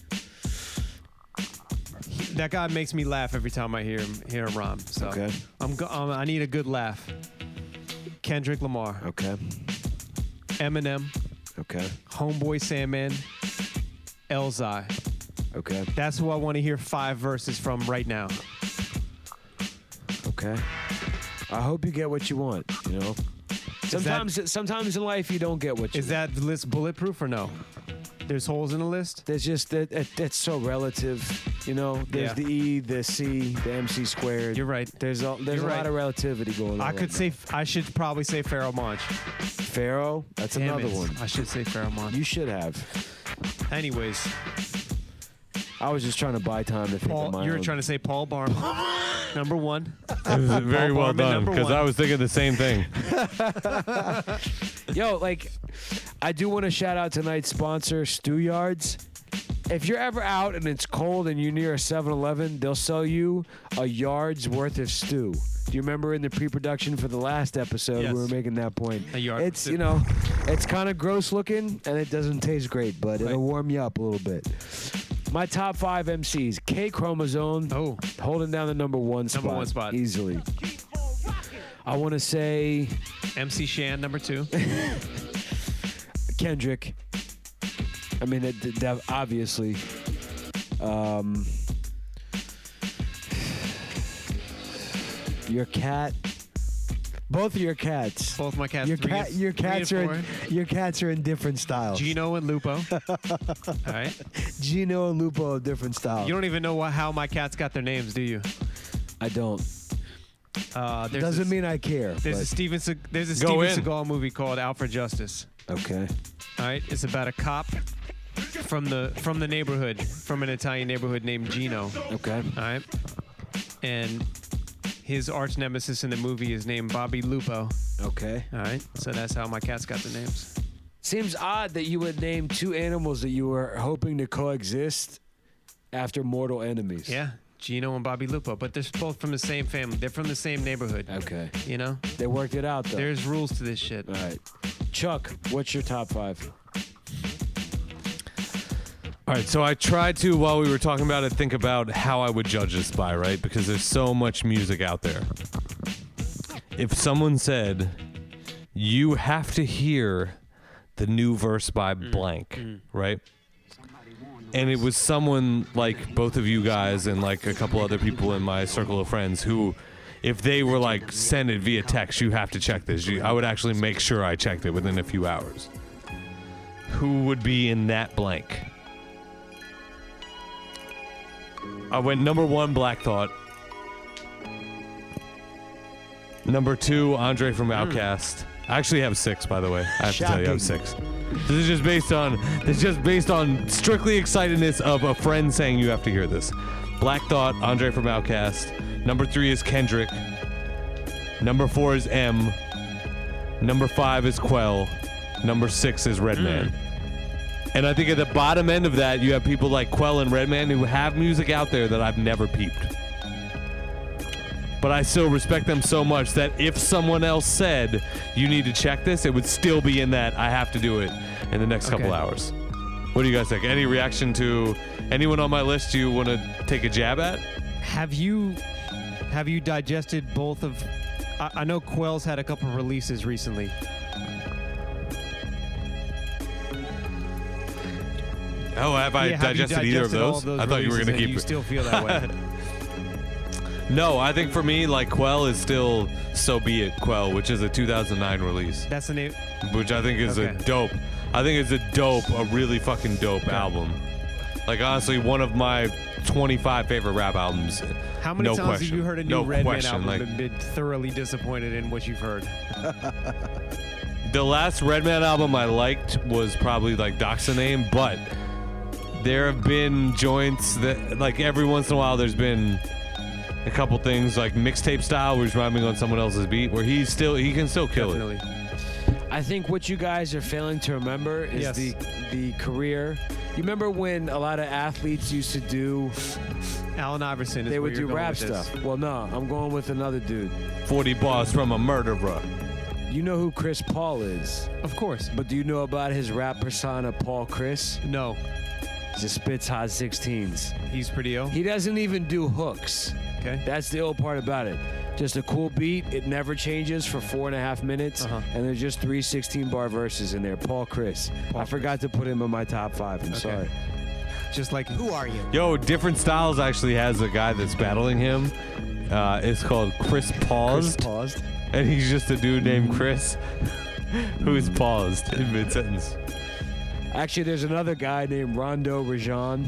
That guy makes me laugh every time I hear him hear him rhyme. So Okay. I'm go- um, I need a good laugh. Kendrick Lamar, Okay. Eminem, Okay. Homeboy Sandman, Elzai. Okay. That's who I want to hear five verses from right now. okay. I hope you get what you want. You know, sometimes sometimes in life you don't get what you. Is that list bulletproof or no? There's holes in the list. There's just that it, it's so relative, you know. There's Yeah. the E, the C, the M C squared. You're right. There's a there's You're a right. lot of relativity going on. I right could now. say I should probably say Pharoah Monch. Pharaoh. That's Damn another it. one. I should say Pharoah Monch. You should have. Anyways, I was just trying to buy time to think of Paul, my you were own. trying to say Paul Barman, number one. It was very Paul well Barman, done number because one. I was thinking the same thing. Yo, like, I do want to shout out tonight's sponsor, Stew Yards. If you're ever out and it's cold and you're near a seven eleven, they'll sell you a yard's worth of stew. Do you remember in the pre-production for the last episode Yes. we were making that point? A yard It's, stew. you know, it's kind of gross looking and it doesn't taste great, but Right. it'll warm you up a little bit. My top five M Cs, K Chromosome, Oh, holding down the number one spot. Number one spot. Easily. I want to say M C Shan, number two. Kendrick. I mean, that, that obviously. Um, your cat. Both of your cats. Both my cats. Your three cat. and- Your three and cats are. four. In, your cats are in different styles. Gino and Lupo. All right. Gino and Lupo have different styles. You don't even know what, how my cats got their names, do you? I don't. Uh, there's Doesn't a, mean I care. there's a but- Steven Se- there's a Go Steven in. Seagal movie called Out for Justice. Okay. All right, it's about a cop from the from the neighborhood, from an Italian neighborhood named Gino. Okay. All right, and his arch nemesis in the movie is named Bobby Lupo. Okay. All right, so that's how my cats got the names. Seems odd that you would name two animals that you were hoping to coexist after mortal enemies. Yeah, Gino and Bobby Lupo, but they're both from the same family. They're from the same neighborhood. Okay. You know, They worked it out though. there's rules to this shit. All right. Chuck, what's your top five? All right, so I tried to, while we were talking about it, think about how I would judge this by, right? Because there's so much music out there. If someone said, you have to hear the new verse by blank, right? And it was someone like both of you guys and like a couple other people in my circle of friends who, if they were like, send it via text, you have to check this. You, I would actually make sure I checked it within a few hours. Who would be in that blank? I went number one, Black Thought. Number two, Andre from Outkast. I actually have six, by the way. I have to tell you, I have six. This is just based on this is just based on strictly excitedness of a friend saying you have to hear this. Black Thought, Andre from Outkast. Number three is Kendrick. Number four is M. Number five is Quell. Number six is Redman. And I think at the bottom end of that, you have people like Quell and Redman who have music out there that I've never peeped. But I still respect them so much that if someone else said, you need to check this, it would still be in that I have to do it in the next couple Okay. hours. What do you guys think? Any reaction to anyone on my list you want to take a jab at? Have you have you digested both of? I, I know Quell's had a couple releases recently. Oh, have I Yeah, have you digested either of digested all those? I thought you were releases going to and keep You it. still feel that way? No, I think for me, like Quell is still So Be It Quell, which is a two thousand nine release, That's the name. which I think is a Okay. dope. I think it's a dope, a really fucking dope album. Like honestly, one of my twenty-five favorite rap albums. How many no times question. have you heard a new no Redman question. album Like, and been thoroughly disappointed in what you've heard? the last Redman album I liked was probably like Doc's the Name, but there have been joints that, like, every once in a while there's been a couple things like mixtape style where he's rhyming on someone else's beat where he's still he can still kill Definitely. it. I think what you guys are failing to remember is Yes. the the career. You remember when a lot of athletes used to do, Allen Iverson is they where would you're do going rap with this. stuff. Well, no, I'm going with another dude. forty bars from a murderer. You know who Chris Paul is, Of course. but do you know about his rap persona, Paul Chris? No, Just spits hot sixteens. he's pretty ill. He doesn't even do hooks. Okay. That's the ill part about it. Just a cool beat. It never changes for four and a half minutes. Uh-huh. And there's just three sixteen bar verses in there. Paul Chris. Paul I forgot to put him in my top five. I'm Okay. sorry. Just like who are you? Yo, Different Styles actually has a guy that's battling him. Uh, it's called Chris Paused, Paused. and he's just a dude named Chris who's paused in mid sentence. Actually, there's another guy named Rondo Rajan.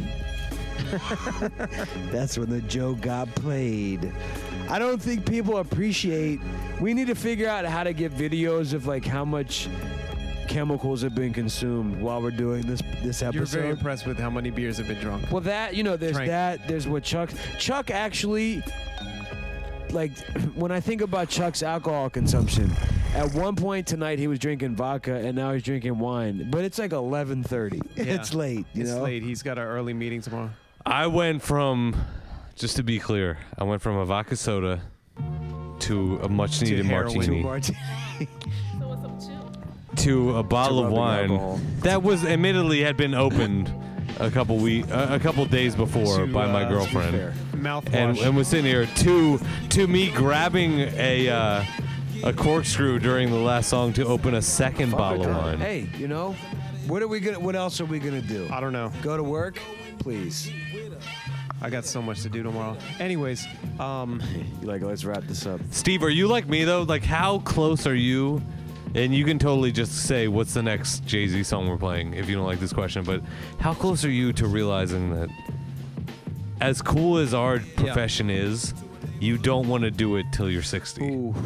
That's when the Joe got played. I don't think people appreciate. We need to figure out how to get videos of like how much chemicals have been consumed while we're doing this this episode. You're very impressed with how many beers have been drunk. Well, that, you know, there's Drank. that. There's what Chuck. Chuck actually, like, when I think about Chuck's alcohol consumption, at one point tonight he was drinking vodka and now he's drinking wine. But it's like eleven thirty. It's late, you it's know. late. He's got an early meeting tomorrow. I went from, just to be clear, I went from a vodka soda to a much needed heroin. martini Two martinis. So what's up with you? to a bottle of rubbing wine alcohol. that was admittedly had been opened a couple week, uh, a couple days before To, by my uh, girlfriend. Mouthwash. and, and was sitting here to to me grabbing a uh, a corkscrew during the last song to open a second bottle of wine. Hey, you know, what are we gonna? What else are we gonna do? I don't know. Go to work, please. I got so much to do tomorrow. Anyways, um, You like? Let's wrap this up. Steve, are you like me though? Like, how close are you? And you can totally just say what's the next Jay-Z song we're playing if you don't like this question. But how close are you to realizing that, as cool as our profession is, you don't want to do it till you're sixty? Ooh.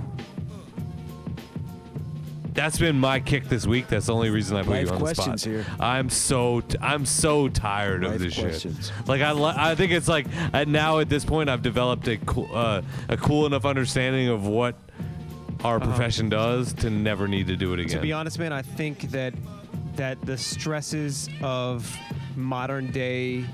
That's been my kick this week. That's the only reason I put Life you on the spot. questions here. I'm so t- I'm so tired of Life this questions. shit. Like I li- I think it's like at now at this point I've developed a cool uh, a cool enough understanding of what our profession does to never need to do it again. to be honest, man, I think that that the stresses of modern day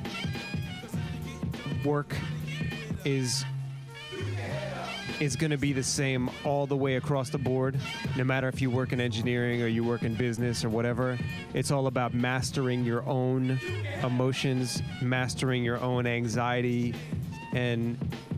work is is going to be the same all the way across the board, no matter if you work in engineering or you work in business or whatever. It's all about mastering your own emotions, mastering your own anxiety, and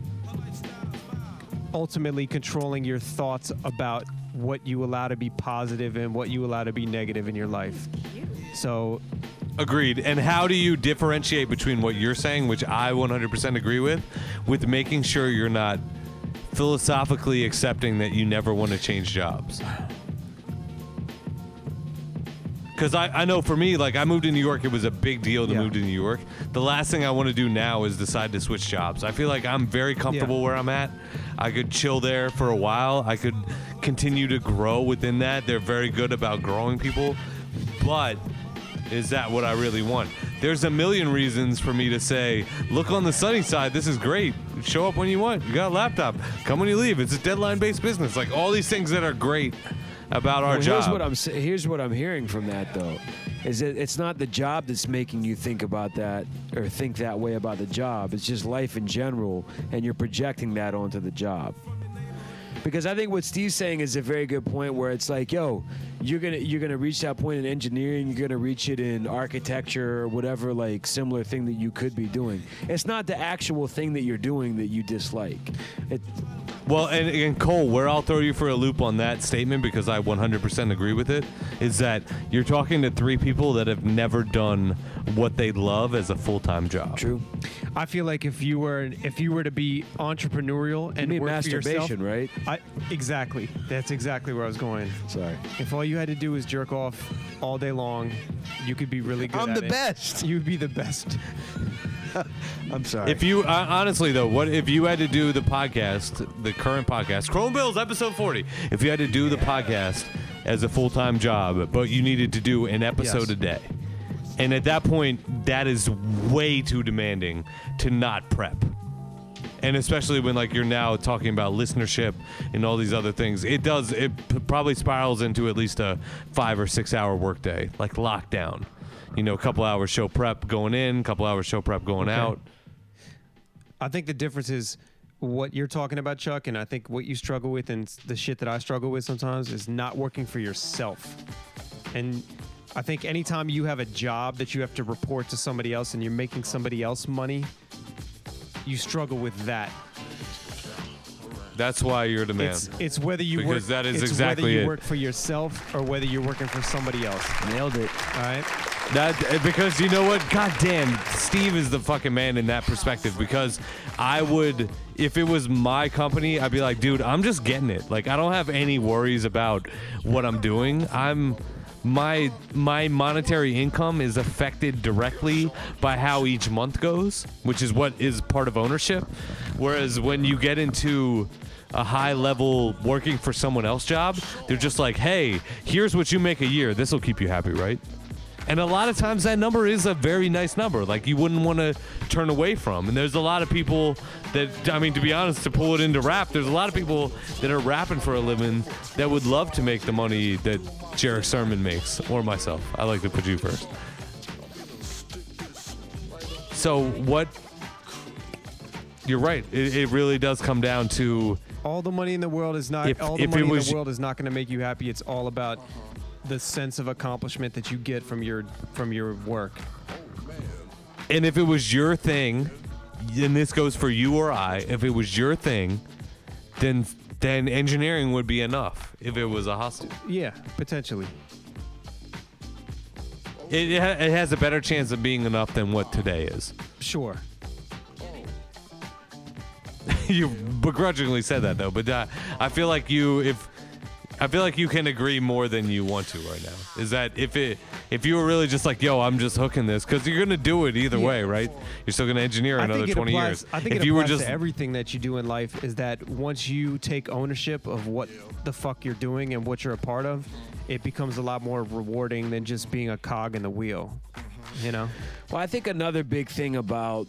ultimately controlling your thoughts about what you allow to be positive and what you allow to be negative in your life. So Agreed. And how do you differentiate between what you're saying, which I one hundred percent agree with, with making sure you're not philosophically accepting that you never want to change jobs? Because I, I know for me, like I moved to New York, it was a big deal to Yeah. move to New York. The last thing I want to do now is decide to switch jobs. I feel like I'm very comfortable Yeah. where I'm at. I could chill there for a while. I could continue to grow within that. They're very good about growing people. But is that what I really want? There's a million reasons for me to say, look on the sunny side, this is great. Show up when you want. You got a laptop. Come when you leave. It's a deadline-based business. Like all these things that are great about our Well, job. here's what I'm sa- here's what I'm hearing from that though, is that it's not the job that's making you think about that or think that way about the job. It's just life in general, and you're projecting that onto the job. Because I think what Steve's saying is a very good point, where it's like, yo, you're gonna you're gonna reach that point in engineering, you're gonna reach it in architecture or whatever like similar thing that you could be doing. It's not the actual thing that you're doing that you dislike. It, Well, and, and Cole, where I'll throw you for a loop on that statement, because I one hundred percent agree with it, is that you're talking to three people that have never done what they love as a full-time job. true. I feel like if you were if you were to be entrepreneurial and You mean work for yourself, masturbation, right? I, exactly. That's exactly where I was going. Sorry. If all you had to do was jerk off all day long, you could be really good I'm at the it. best. You'd be the best. I'm sorry. If you uh, honestly though, what if you had to do the podcast, the current podcast, Chrome Bills episode forty? If you had to do the podcast as a full-time job, but you needed to do an episode Yes. a day, and at that point, that is way too demanding to not prep. And especially when like you're now talking about listenership and all these other things, it does it p- probably spirals into at least a five or six hour workday, like lockdown. You know, a couple hours show prep going in, a couple hours show prep going Okay. out. I think the difference is what you're talking about, Chuck, and I think what you struggle with and the shit that I struggle with sometimes is not working for yourself. And I think anytime you have a job that you have to report to somebody else and you're making somebody else money, you struggle with that. That's why you're the man. It's, it's whether you Because work, that is it's exactly whether you it. work for yourself or whether you're working for somebody else. Nailed it. All right. That because you know what? God damn, Steve is the fucking man in that perspective. Because I would, if it was my company, I'd be like, dude, I'm just getting it. Like I don't have any worries about what I'm doing. I'm my my monetary income is affected directly by how each month goes, which is what is part of ownership. Whereas when you get into a high level working for someone else job, they're just like, hey, here's what you make a year. This will keep you happy, right? And a lot of times that number is a very nice number, like you wouldn't want to turn away from. And there's a lot of people that, I mean, to be honest, to pull it into rap, there's a lot of people that are rapping for a living that would love to make the money that Jarek Sermon makes, or myself. I like to put you first. So what, you're right. It, it really does come down to, All the money in the world is not. If- all the if it money in was- the world is not going to make you happy. It's all about the sense of accomplishment that you get from your from your work. and if it was your thing, and this goes for you or I, if it was your thing, then then engineering would be enough if it was a hustle. Yeah, potentially. It, it, ha- it has a better chance of being enough than what today is. Sure. You begrudgingly said that though, but uh, I feel like you if I feel like you can agree more than you want to right now. Is that if it if you were really just like, yo, I'm just hooking this, because you're gonna do it either Yeah. way, right? You're still gonna engineer I another think it twenty applies, years. I think if it you were applies just to everything that you do in life is that once you take ownership of what the fuck you're doing and what you're a part of, it becomes a lot more rewarding than just being a cog in the wheel. You know? Well, I think another big thing about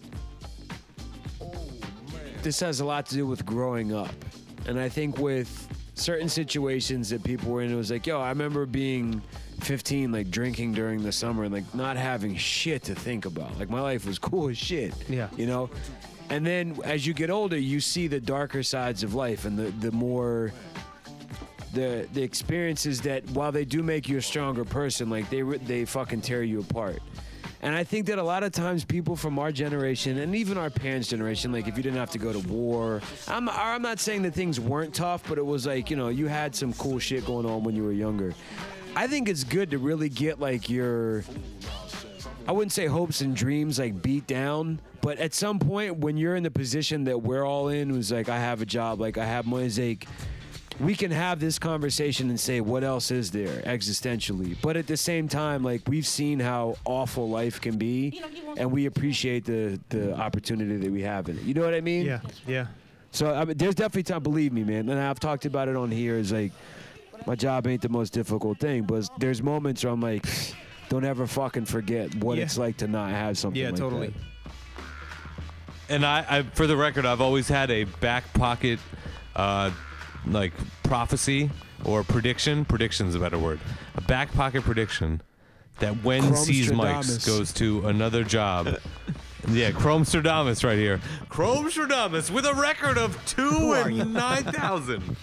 this has a lot to do with growing up. And I think with certain situations that people were in, it was like, yo, I remember being fifteen, like drinking during the summer and like not having shit to think about. Like my life was cool as shit. Yeah. You know? And then as you get older, you see the darker sides of life and the, the more the the experiences that while they do make you a stronger person, like they re- they fucking tear you apart. And I think that a lot of times people from our generation and even our parents' generation, like if you didn't have to go to war, I'm, I'm not saying that things weren't tough, but it was like, you know, you had some cool shit going on when you were younger. I think it's good to really get like your, I wouldn't say hopes and dreams like beat down, but at some point when you're in the position that we're all in, it was like, I have a job, like I have money, it's like, we can have this conversation and say, what else is there existentially? But at the same time, like we've seen how awful life can be, and we appreciate the, the opportunity that we have in it. You know what I mean? Yeah. Yeah. So I mean, there's definitely time, believe me, man. And I've talked about it on here. Is like, my job ain't the most difficult thing, but there's moments where I'm like, don't ever fucking forget what Yeah. it's like to not have something Yeah, like totally. that. And I, I, for the record, I've always had a back pocket, uh, like prophecy or prediction. Prediction's a better word. A back pocket prediction that when C's Mike's Chromstradamus. goes to another job. Yeah, Chromstradamus right here. Chromstradamus with a record of two and nine thousand.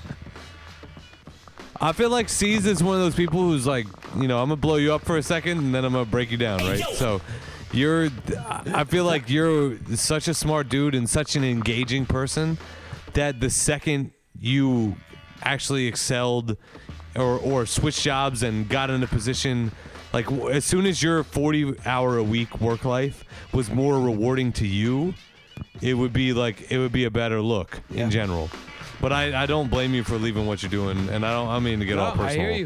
I feel like C's is one of those people who's like, you know, I'm gonna blow you up for a second and then I'm gonna break you down, right? So. You're, I feel like you're such a smart dude and such an engaging person that the second you actually excelled or, or switched jobs and got in a position, like w- as soon as your forty hour a week work life was more rewarding to you, it would be like, it would be a better look in general. But I, I don't blame you for leaving what you're doing, and I don't, I mean to get all No, personal. I hear you.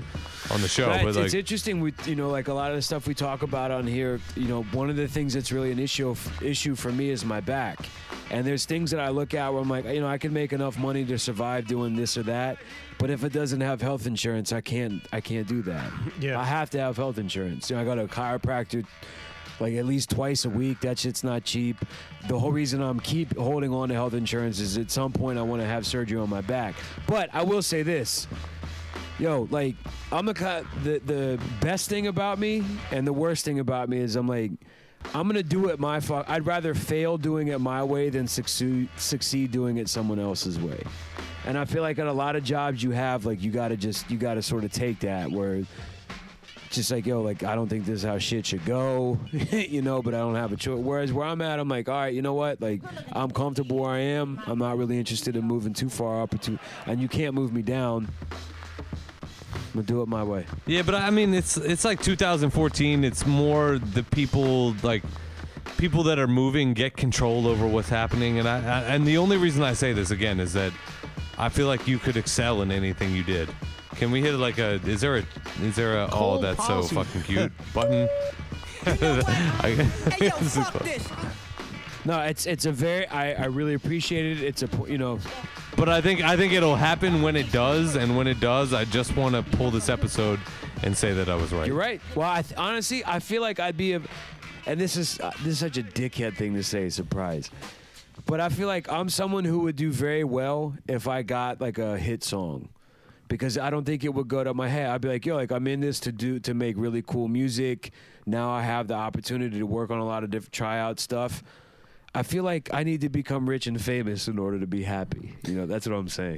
on the show. But But it's, like, it's interesting. We, you know, like a lot of the stuff we talk about on here. You know, one of the things that's really an issue issue for me is my back. And there's things that I look at where I'm like, you know, I can make enough money to survive doing this or that, but if it doesn't have health insurance, I can't. I can't do that. Yeah. I have to have health insurance. You know, I got a chiropractor. Like at least twice a week. That shit's not cheap. The whole reason I'm keep holding on to health insurance is at some point I want to have surgery on my back. But I will say this. Yo, like, I'm the kind, the the best thing about me and the worst thing about me is I'm like, I'm gonna do it my fuck. I'd rather fail doing it my way than succeed succeed doing it someone else's way. And I feel like at a lot of jobs you have, like, you gotta just you gotta sort of take that where. Just like, yo, like, I don't think this is how shit should go, you know, but I don't have a choice. Whereas where I'm at, I'm like, all right, you know what? Like, I'm comfortable where I am. I'm not really interested in moving too far up or too, and you can't move me down. I'm gonna do it my way. yeah, but I mean, it's it's like two thousand fourteen. It's more the people like people that are moving get control over what's happening, and I, I and the only reason I say this again is that I feel like you could excel in anything you did. Can we hit like a? Is there a? Is there a? Oh, that's so fucking cute button. I, Hey, yo, fuck this. No, it's it's a very. I, I really appreciate it. It's a po- you know. But I think I think it'll happen when it does, and when it does, I just want to pull this episode and say that I was right. You're right. Well, I th- honestly, I feel like I'd be a, and this is uh, this is such a dickhead thing to say. Surprise. But I feel like I'm someone who would do very well if I got like a hit song. Because I don't think it would go to my head. I'd be like, yo, like I'm in this to do to make really cool music. Now I have the opportunity to work on a lot of different tryout stuff. I feel like I need to become rich and famous in order to be happy. You know, that's what I'm saying.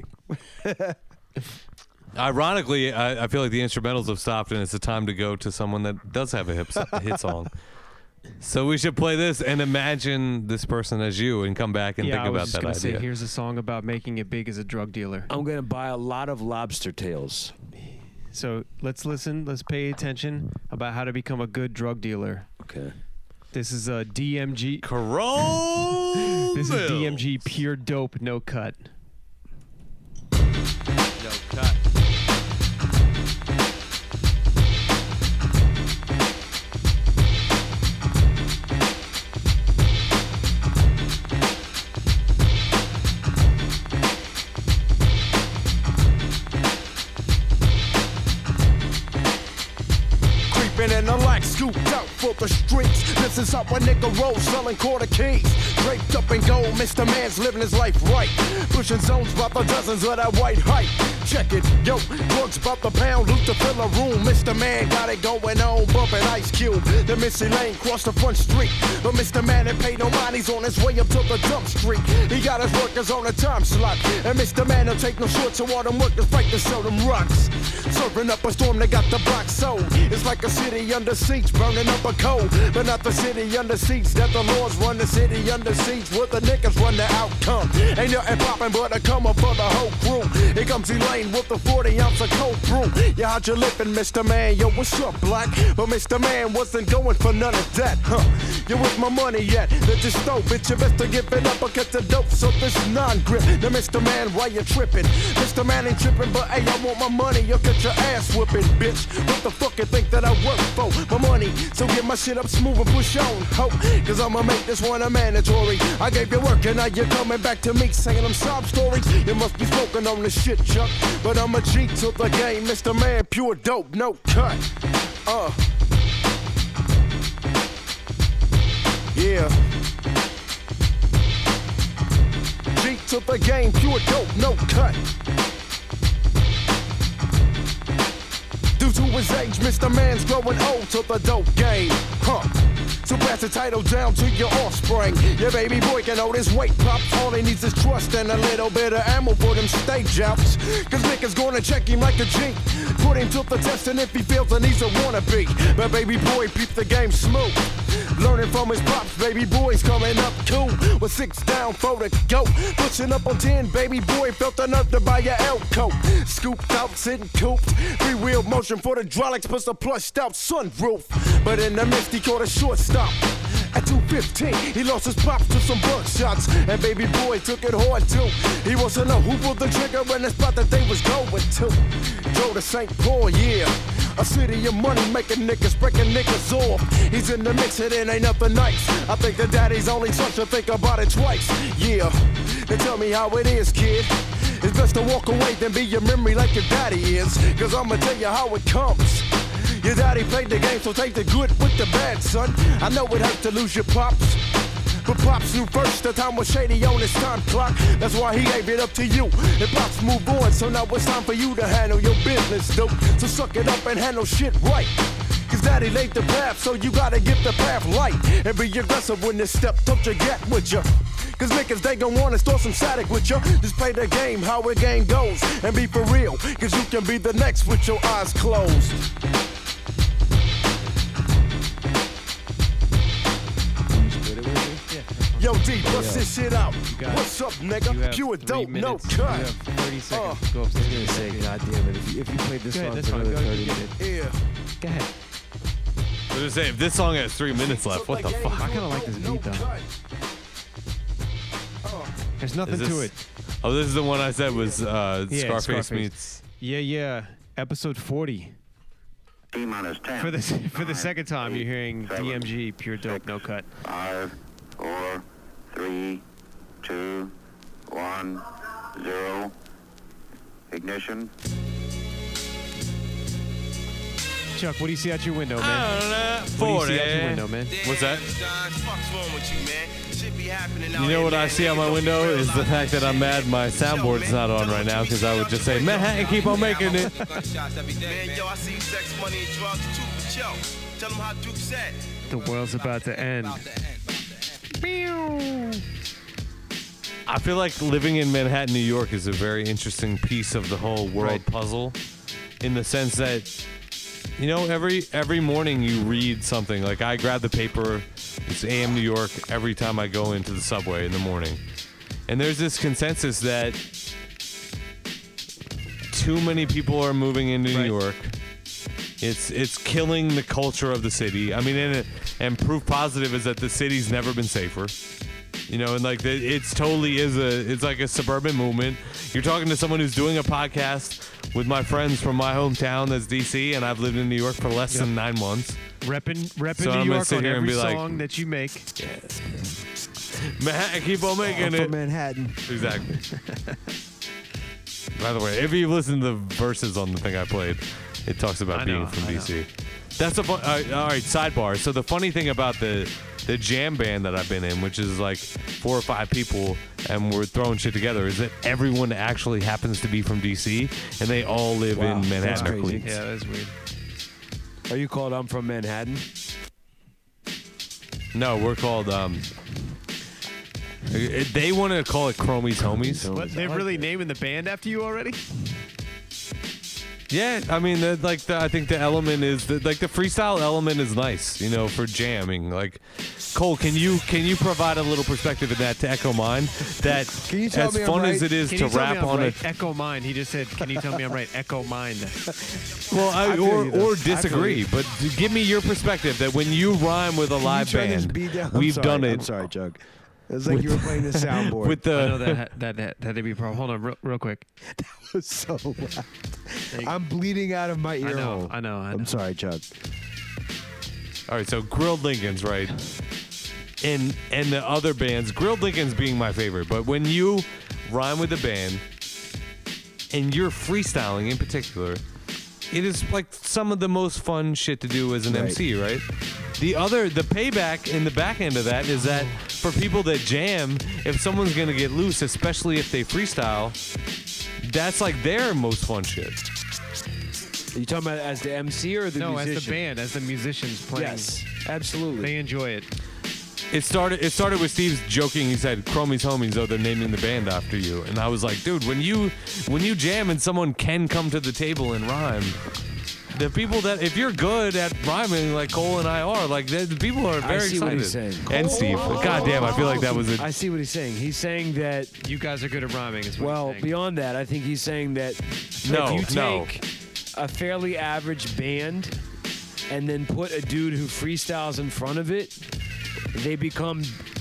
Ironically, I, I feel like the instrumentals have stopped, and it's the time to go to someone that does have a hip, hit song. So we should play this and imagine this person as you, and come back and yeah, think I was about just that gonna idea. say, here's a song about making it big as a drug dealer. I'm going to buy a lot of lobster tails. So let's listen. Let's pay attention about how to become a good drug dealer. Okay. This is a D M G. Chrome. This is D M G pure dope, no cut. No cut. In the like scooped out for the streets. This is how a nigga rolls, selling quarter keys. Draped up in gold, Mister Man's living his life right. Pushing zones by the dozens of that white hype. Check it, yo, drugs about the pound, loot to fill a room. Mister Man got it going on, bumping Ice Cube. The Missy Lane crossed the front street, but Mister Man ain't paid no mind, he's on his way up to the dump street. He got his workers on a time slot, and Mister Man don't take no short, so all them workers fight to show them rocks. Serving up a storm, they got the block sold. It's like a city under siege, burning up a cold. But not the city under siege, that the laws run the city under siege, where the niggas run the outcome. Ain't nothing poppin' but a come up for the whole crew. Here comes Elaine with the forty ounce of cold brew. Yeah, how'd you lippin', Mister Man? Yo, what's up, black? But Mister Man wasn't going for none of that, huh? You with my money yet? That you stole, bitch, you best to give it up or get the dope, so this non-grip. Now, Mister Man, why you trippin'? Mister Man ain't trippin', but hey, I want my money, you'll get your ass whipping, bitch. What the fuck you think that I work for? My money, so get my shit up smooth and push on, ho. Cause I'ma make this one a mandatory. I gave you work and now you're coming back to me saying them sob stories. You must be smoking on the shit, Chuck. But I'm a G to the game, Mister Man, pure dope, no cut. Uh. Yeah. G to the game, pure dope, no cut. Due to his age, Mister Man's growing old to the dope game, huh? So pass the title down to your offspring. Your baby boy can hold his weight pops. All he needs is trust and a little bit of ammo for them stage outs. Cause niggas gonna check him like a G. Put him to the test, and if he fails, then he's a wannabe. But baby boy, peep the game smooth. Learning from his pops, baby boy's coming up cool. With six down for the go. Pushing up on ten, baby boy felt the nerve to buy your L coat. Scooped out, sitting cooped. Three-wheel motion for the hydraulics, plus a plushed out sunroof. But in the midst, he caught a shortstop. At two fifteen, he lost his pops to some buckshots. And baby boy took it hard too. He wasn't know who pulled the trigger in the spot that they was going to. Drove to Saint Paul, yeah. A city of money making niggas, breaking niggas off. He's in the mix and it ain't nothing nice. I think the daddy's only son should think about it twice. Yeah, they tell me how it is, kid. It's best to walk away than be your memory like your daddy is. Cause I'ma tell you how it comes. Your daddy played the game, so take the good with the bad, son. I know it hurts to lose your pops, but Pops knew first the time was shady on his time clock. That's why he gave it up to you. And Pops moved on, so now it's time for you to handle your business, dope. So suck it up and handle shit right. Cause daddy laid the path, so you gotta get the path light. And be aggressive when this step don't you get with ya. Cause niggas, they gon' wanna store some static with ya. Just play the game, how it game goes. And be for real, cause you can be the next with your eyes closed. Yo, D, bust this shit out. What's up, nigga? Pure dope, no cut. You have thirty seconds to go upstairs. I was gonna say, God damn it, if you, if you played this Go ahead, song that's for fine. another Go thirty ahead, minutes. Yeah. Go ahead. I was gonna say, if this song has three minutes left, what the fuck? I kind of like this beat, though. There's nothing Is to this- it. Oh, this is the one I said was uh, Yeah, Scarface, Scarface. meets. Yeah, yeah. Episode forty. T-minus ten. For the for the nine, second time, eight, you're hearing seven, D M G, Pure Dope, six, No Cut. Five, four, three, two, one, zero. Ignition. Chuck, what do you see out your window, I man? don't know. What do you forty. see out your window, man? What's that? What's wrong with you, man? Shit be happening out You know what I see out my window is the fact that I'm mad my soundboard's not on right now because I would just say, Manhattan, keep on making it. Man, yo, I see sex, money, and drugs too, but yo, tell them how Duke said. The world's about to end. I feel like living in Manhattan, New York is a very interesting piece of the whole world Right. puzzle in the sense that, you know, every every morning you read something. Like I grab the paper, it's A M New York every time I go into the subway in the morning. And there's this consensus that too many people are moving into New Right. York. It's it's killing the culture of the city. I mean, and, and proof positive is that the city's never been safer. You know, and like the, it's totally is a it's like a suburban movement. You're talking to someone who's doing a podcast with my friends from my hometown, that's D C, and I've lived in New York for less Yep. than nine months. Reppin', reppin' So I'm New gonna York sit on here and every be like- song that you make. Manhattan, keep on making I'm it. from Manhattan. Exactly. By the way, if you listen to the verses on the thing I played, it talks about I being know, from I D C. That's a fun. Uh, all right, sidebar. So the funny thing about the the jam band that I've been in, which is like four or five people, and we're throwing shit together, is that everyone actually happens to be from D C, and they all live Wow, in that's Manhattan or crazy. Queens. Yeah, that's weird. Are you called I'm from Manhattan? No, we're called. Um, it- they want to call it Chromie's Homies. What, they're really naming the band after you already? Yeah, I mean, the, like the, I think the element is the, like the freestyle element is nice, you know, for jamming. Like, Cole, can you can you provide a little perspective in that to echo mine? That Can you tell as me I'm fun as right? it is Can to you tell me rap I'm on right? a Echo Mine. He just said, can you tell me I'm right? Echo Mine. well, I, I feel or you, though. or I feel disagree, you. but give me your perspective that when you rhyme with a Can you live turn this band, beat down? I'm we've sorry, done it I'm sorry, Chuck. It was like With- you were playing the soundboard. with I know the. that that that that would be a problem. Hold on, real, real quick. It was so loud. I'm bleeding out of my ear I know, hole. I know, I know. I'm sorry, Chuck. All right, so Grilled Lincolns, right? And and the other bands, Grilled Lincolns being my favorite, but when you rhyme with a band and you're freestyling in particular, it is like some of the most fun shit to do as an Right. M C, right? The other, the payback in the back end of that is that for people that jam, if someone's gonna get loose, especially if they freestyle, that's like their most fun shit. Are you talking about as the M C or the No, musician? as the band, as the musicians playing. Yes, absolutely. They enjoy it. It started. It started with Steve's joking. He said, "Chromie's Homies, oh, they're naming the band after you." And I was like, "Dude, when you when you jam and someone can come to the table and rhyme, the people that if you're good at rhyming, like Cole and I are, like the, the people are very I see excited." what he's saying. And Steve, God damn, I feel like that was a. I see what he's saying. He's saying that, You guys are good at rhyming. Is what well, he's saying. beyond that, I think he's saying that No, if you no. take a fairly average band and then put a dude who freestyles in front of it, they become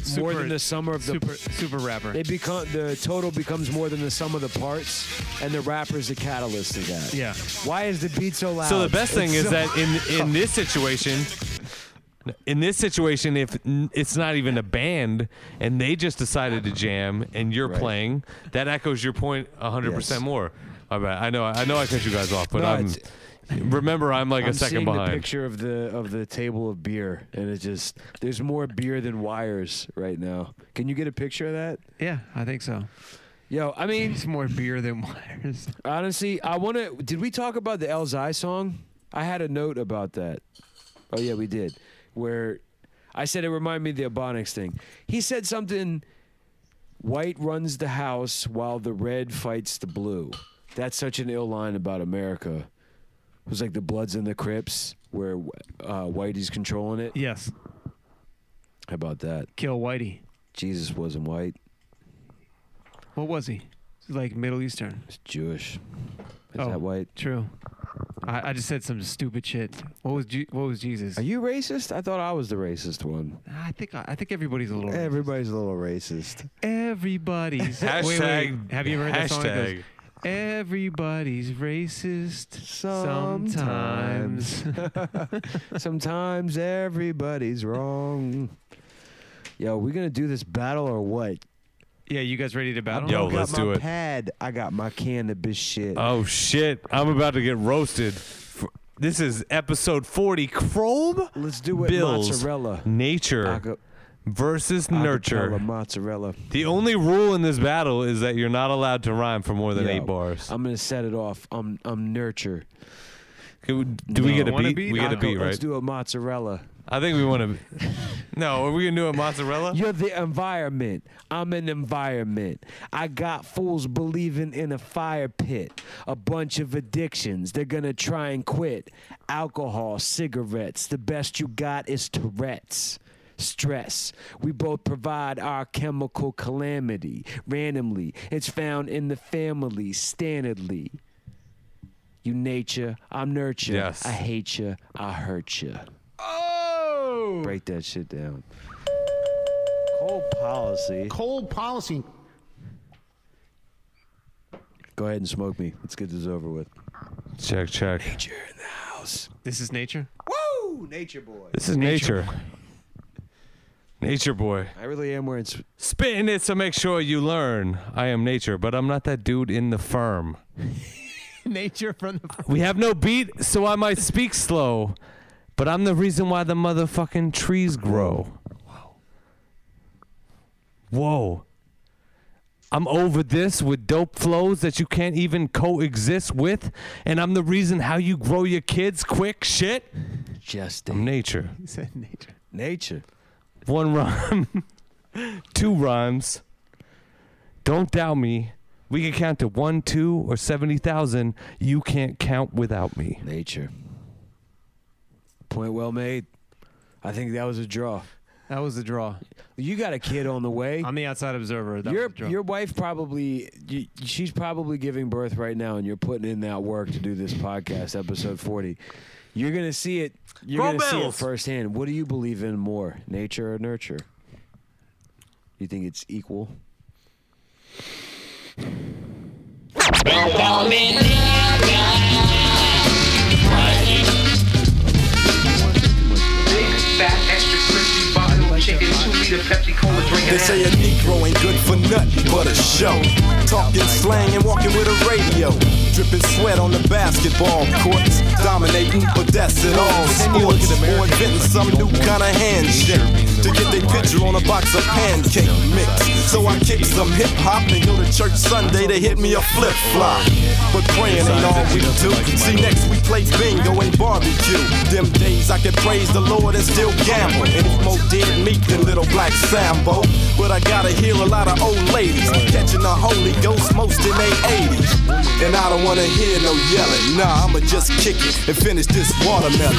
more Super- than the sum of the super super rapper. They become the total becomes more than the sum of the parts, and the rapper's the catalyst of that. Yeah. Why is the beat so loud? So the best thing It's is so- that in in this situation, in this situation, if n- it's not even a band and they just decided to jam and you're Right. playing, that echoes your point a hundred percent Yes. more. My bad. I know. I know. I cut you guys off, but No, I'm. it's- Remember, I'm like I'm a second seeing behind. the picture of the of the table of beer, and it just there's more beer than wires right now. Can you get a picture of that? Yeah, I think so. Yo, I mean, It's more beer than wires. honestly, I want to. Did we talk about the Elzai song? I had a note about that. Oh yeah, we did. Where I said it reminded me of the Ebonics thing. He said something. White runs the house while the red fights the blue. That's such an ill line about America. It was like the Bloods and the Crips, where uh, Whitey's controlling it. Yes. How about that? Kill Whitey. Jesus wasn't white. What was he? He's like Middle Eastern. He's Jewish. Is Oh. that white? True. I, I just said some stupid shit. What was Je- what was Jesus? Are you racist? I thought I was the racist one. I think I think everybody's a little. racist. Everybody's a little racist. Everybody's. Hashtag. Wait, wait. Have you ever heard that song? It Hashtag. goes, Everybody's racist Sometimes. sometimes. Sometimes everybody's wrong. Yo, we gonna do this battle or what? Yeah, you guys ready to battle? Yo, I got let's my do it. pad. I got my cannabis shit. Oh shit! I'm about to get roasted. For, this is episode forty. Chrome Let's do it. Bills. Mozzarella. Nature Aca- versus acapella nurture. mozzarella. The only rule in this battle is that you're not allowed to rhyme for more than Yo, eight bars. I'm gonna set it off. I'm I'm nurture. Can we- Do we No. get a Want a beat? beat? We get a No. beat, Let's right? do a mozzarella. I think we want to. No, are we gonna do a mozzarella? You're the environment. I'm an environment. I got fools believing in a fire pit. A bunch of addictions. They're gonna try and quit. Alcohol, cigarettes. The best you got is Tourette's. Stress. We both provide our chemical calamity. Randomly. It's found in the family. Standardly. You nature. I'm nurture. Yes. I hate you. I hurt you. Oh! Break that shit down. Cold policy. Cold policy. Go ahead and smoke me. Let's get this over with. Check, check. Nature in the house. This is nature. Woo! Nature boy. This is nature. Nature boy. I really am wearing. Sp- Spitting it, so make sure you learn. I am nature, but I'm not that dude in the firm. Nature from the. We have no beat, so I might speak slow, but I'm the reason why the motherfucking trees grow. Whoa. I'm over this with dope flows that you can't even coexist with, and I'm the reason how you grow your kids quick shit. Just I'm nature. He said nature. nature. One rhyme, two rhymes. Don't doubt me. We can count to one, two, or seventy thousand. You can't count without me. Nature. Point well made. I think that was a draw. That was the draw. You got a kid on the way. I'm the outside observer. That your was the draw. your wife probably you, she's probably giving birth right now, and you're putting in that work to do this podcast, episode forty. You're gonna see it. You're Roll gonna see it bells. firsthand. What do you believe in more, nature or nurture? You think it's equal? Big, fat, extra crispy bottle of chicken, two liter Pepsi Cola drinking. They say a Negro ain't good for nothing but a show. Talking slang and walking with a radio. Dripping sweat on the basketball courts. Dominating, but that's in all sports. Or inventing some new kind of handshake to get their picture on a box of pancake mix. So I kick some hip hop and go to church Sunday to hit me a flip flop. But praying ain't all we do. See, next we play bingo and barbecue. Them days I could praise the Lord and still gamble. And it's more dead meat than Little Black Sambo. But I gotta hear a lot of old ladies catching the Holy Ghost most in their eighties. And I don't wanna hear no yelling. Nah, I'ma just kick it and finish this watermelon.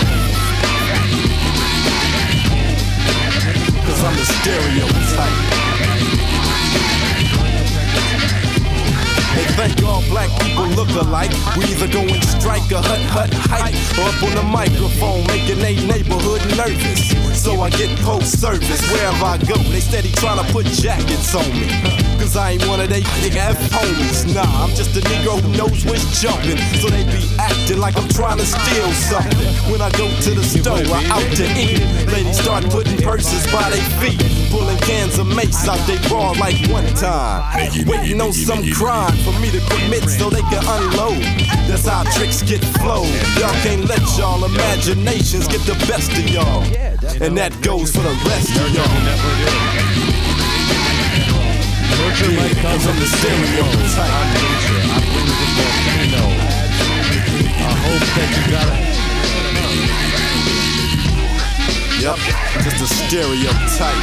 Cause I'm the stereotype. They think all black people look alike. We either go and strike a hut hut hike, or up on the microphone making a neighborhood nervous. So I get post service wherever I go. They steady trying to put jackets on me, cause I ain't one of they big F homies. Nah, I'm just a Negro who knows what's jumping. So they be acting like I'm trying to steal something. When I go to the store, I out to eat. Ladies start putting purses by their feet, pulling cans of mace out they bra like one time, waiting on some crime for me to commit so they can unload. That's how tricks get flowed. Y'all can't let y'all imaginations get the best of y'all, and that goes for the rest of y'all. Nurture yeah, like cause I'm the stereotype. I'm nature. I bring the volcano. I hope that you got it. Yep, just a stereotype.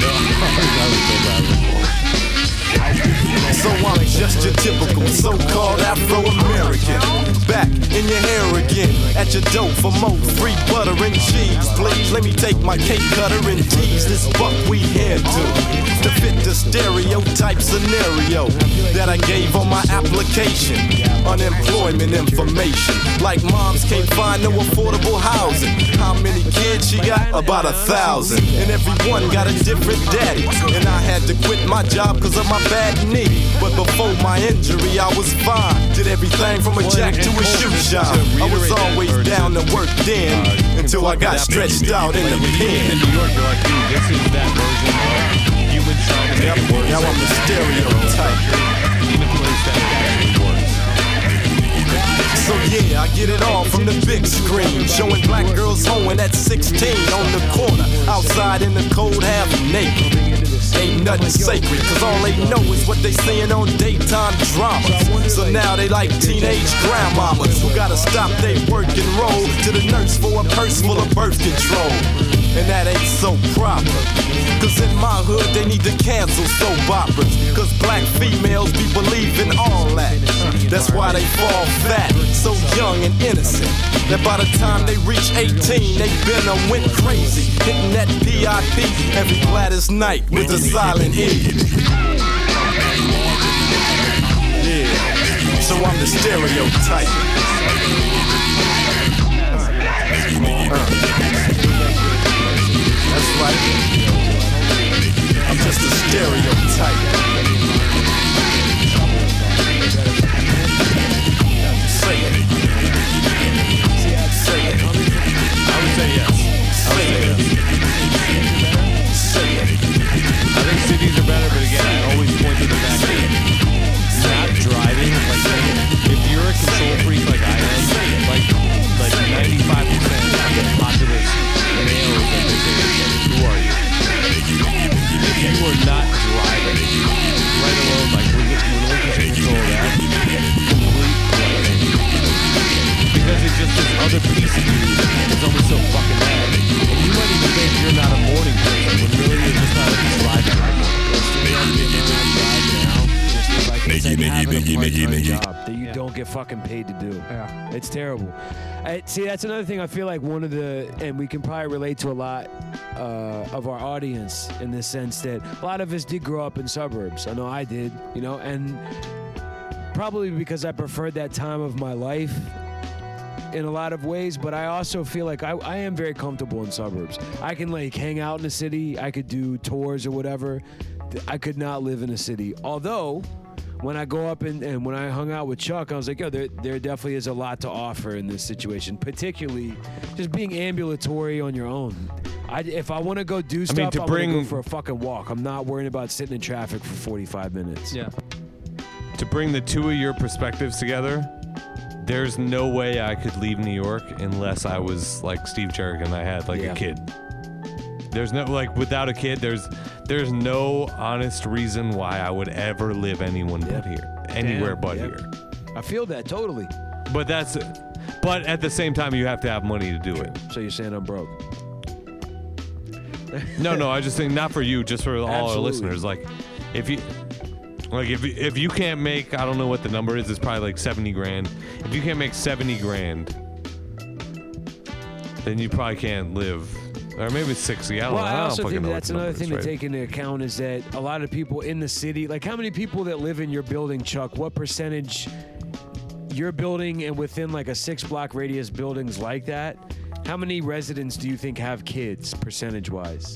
So I'm just your typical so-called Afro-American. Back in your hair again, at your dough for more free butter and cheese. Please let me take my cake cutter and tease this buck we head to, to fit the stereotype scenario that I gave on my application. Unemployment information, like moms can't find no affordable housing. How many kids she got? About a thousand, and everyone got a different daddy. And I had to quit my job cause of my bad knee, but before my injury I was fine. Did everything from a jack to a shoe shine. I was always down to work then, until I got stretched out in the pen. In New York, you're like, dude, this is that version of humans trying to make it work. Now I'm the stereotype. In a place that actually works. So yeah, I get it all from the big screen, showing black girls hoeing at sixteen on the corner, outside in the cold, half naked. Ain't nothing sacred, cause all they know is what they seeing on daytime dramas. So now they like teenage grandmamas who gotta stop they work and roll to the nurse for a purse full of birth control. And that ain't so proper, cause in my hood they need to cancel soap operas, cause black females be believing all that. That's why they fall fat, so young and innocent, that by the time they reach eighteen they been and went crazy, hitting that P I P every gladdest night with a silent E. Yeah, so I'm the stereotype. uh. That's right. I'm just a stereotype. Say it. Say it. I would say yes. I would say yes. Say it. I think cities are better, but again, I always point to the fact that not driving, like, if you're a control freak like I am, like, like ninety-five percent of the populace in A O is like, who are you? If you are not driving, let alone, like, relinquishing control of that, complete blank. Because it's just this other piece of you that's almost so fucking mad. And you might even think you're not a morning person, when really you're just not a driving. Mickey, Mickey, Mickey, Mickey, Mickey. That you yeah. don't get fucking paid to do. Yeah. It's terrible. I, see, that's another thing I feel like one of the, and we can probably relate to a lot uh, of our audience in the sense that a lot of us did grow up in suburbs. I know I did, you know, and probably because I preferred that time of my life in a lot of ways, but I also feel like I, I am very comfortable in suburbs. I can like hang out in the city. I could do tours or whatever. I could not live in a city. Although, when I go up and, and when I hung out with Chuck, I was like, yo, there, there definitely is a lot to offer in this situation, particularly just being ambulatory on your own. I, if I want to go do stuff, I mean, to I'm bring, gonna go for a fucking walk. I'm not worrying about sitting in traffic for forty-five minutes. Yeah. To bring the two of your perspectives together, there's no way I could leave New York unless I was like Steve Cherrick and I had like yeah. a kid. There's no, like, without a kid, there's there's no honest reason why I would ever live anyone yep. but here, anywhere Damn, but yep. here. I feel that totally. But that's, but at the same time, you have to have money to do it. So you're saying I'm broke? No, no, I just think not for you, just for all Absolutely. our listeners. Like, if you, like, if if you can't make, I don't know what the number is. It's probably like seventy grand. If you can't make seventy grand, then you probably can't live or maybe sixty. I don't Well, know. I I don't also fucking think know what that's the another number thing is, to right? take into account is that a lot of people in the city, like how many people that live in your building, Chuck, what percentage your building and within like a six block radius buildings like that, how many residents do you think have kids percentage wise?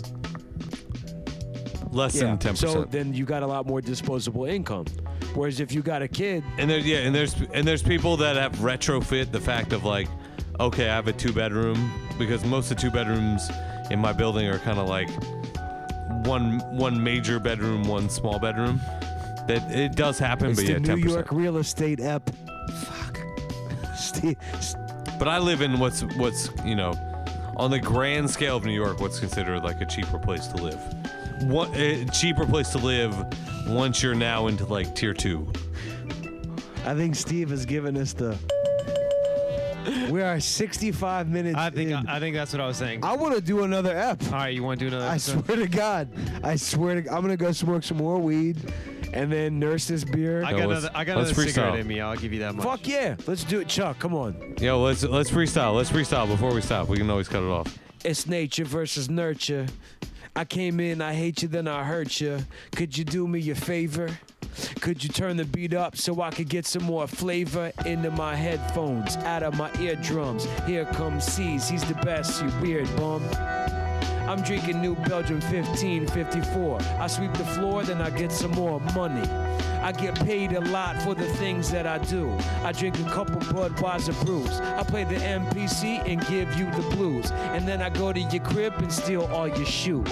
Less than ten percent. So then you got a lot more disposable income. Whereas if you got a kid, And there, yeah, and there's and there's people that have retrofit the fact of like, okay, I have a two bedroom because most of the two bedrooms in my building are kind of like one one major bedroom, one small bedroom. That it does happen, It's but the yeah, New ten York percent. real estate app. Fuck. Steve, But I live in what's what's you know, on the grand scale of New York, what's considered like a cheaper place to live. One a cheaper place to live once you're now into like tier two. I think Steve has given us the. We are sixty-five minutes. I think in. I think that's what I was saying. I want to do another ep. All right, you want to do another? I episode? swear to God. I swear to. I'm gonna go smoke some more weed, and then nurse this beer. I No, got let's- another. I got let's another cigarette freestyle. in me. I'll give you that much. fuck yeah, let's do it, Chuck. Come on. Yo, let's let's freestyle. Let's freestyle before we stop. We can always cut it off. It's nature versus nurture. I came in, I hate you, then I hurt you. Could you do me a favor? Could you turn the beat up so I could get some more flavor into my headphones, out of my eardrums? Here comes C's, he's the best, you weird bum. I'm drinking New Belgium fifteen fifty-four. I sweep the floor, then I get some more money. I get paid a lot for the things that I do. I drink a couple Budweiser brews. I play the M P C and give you the blues. And then I go to your crib and steal all your shoes.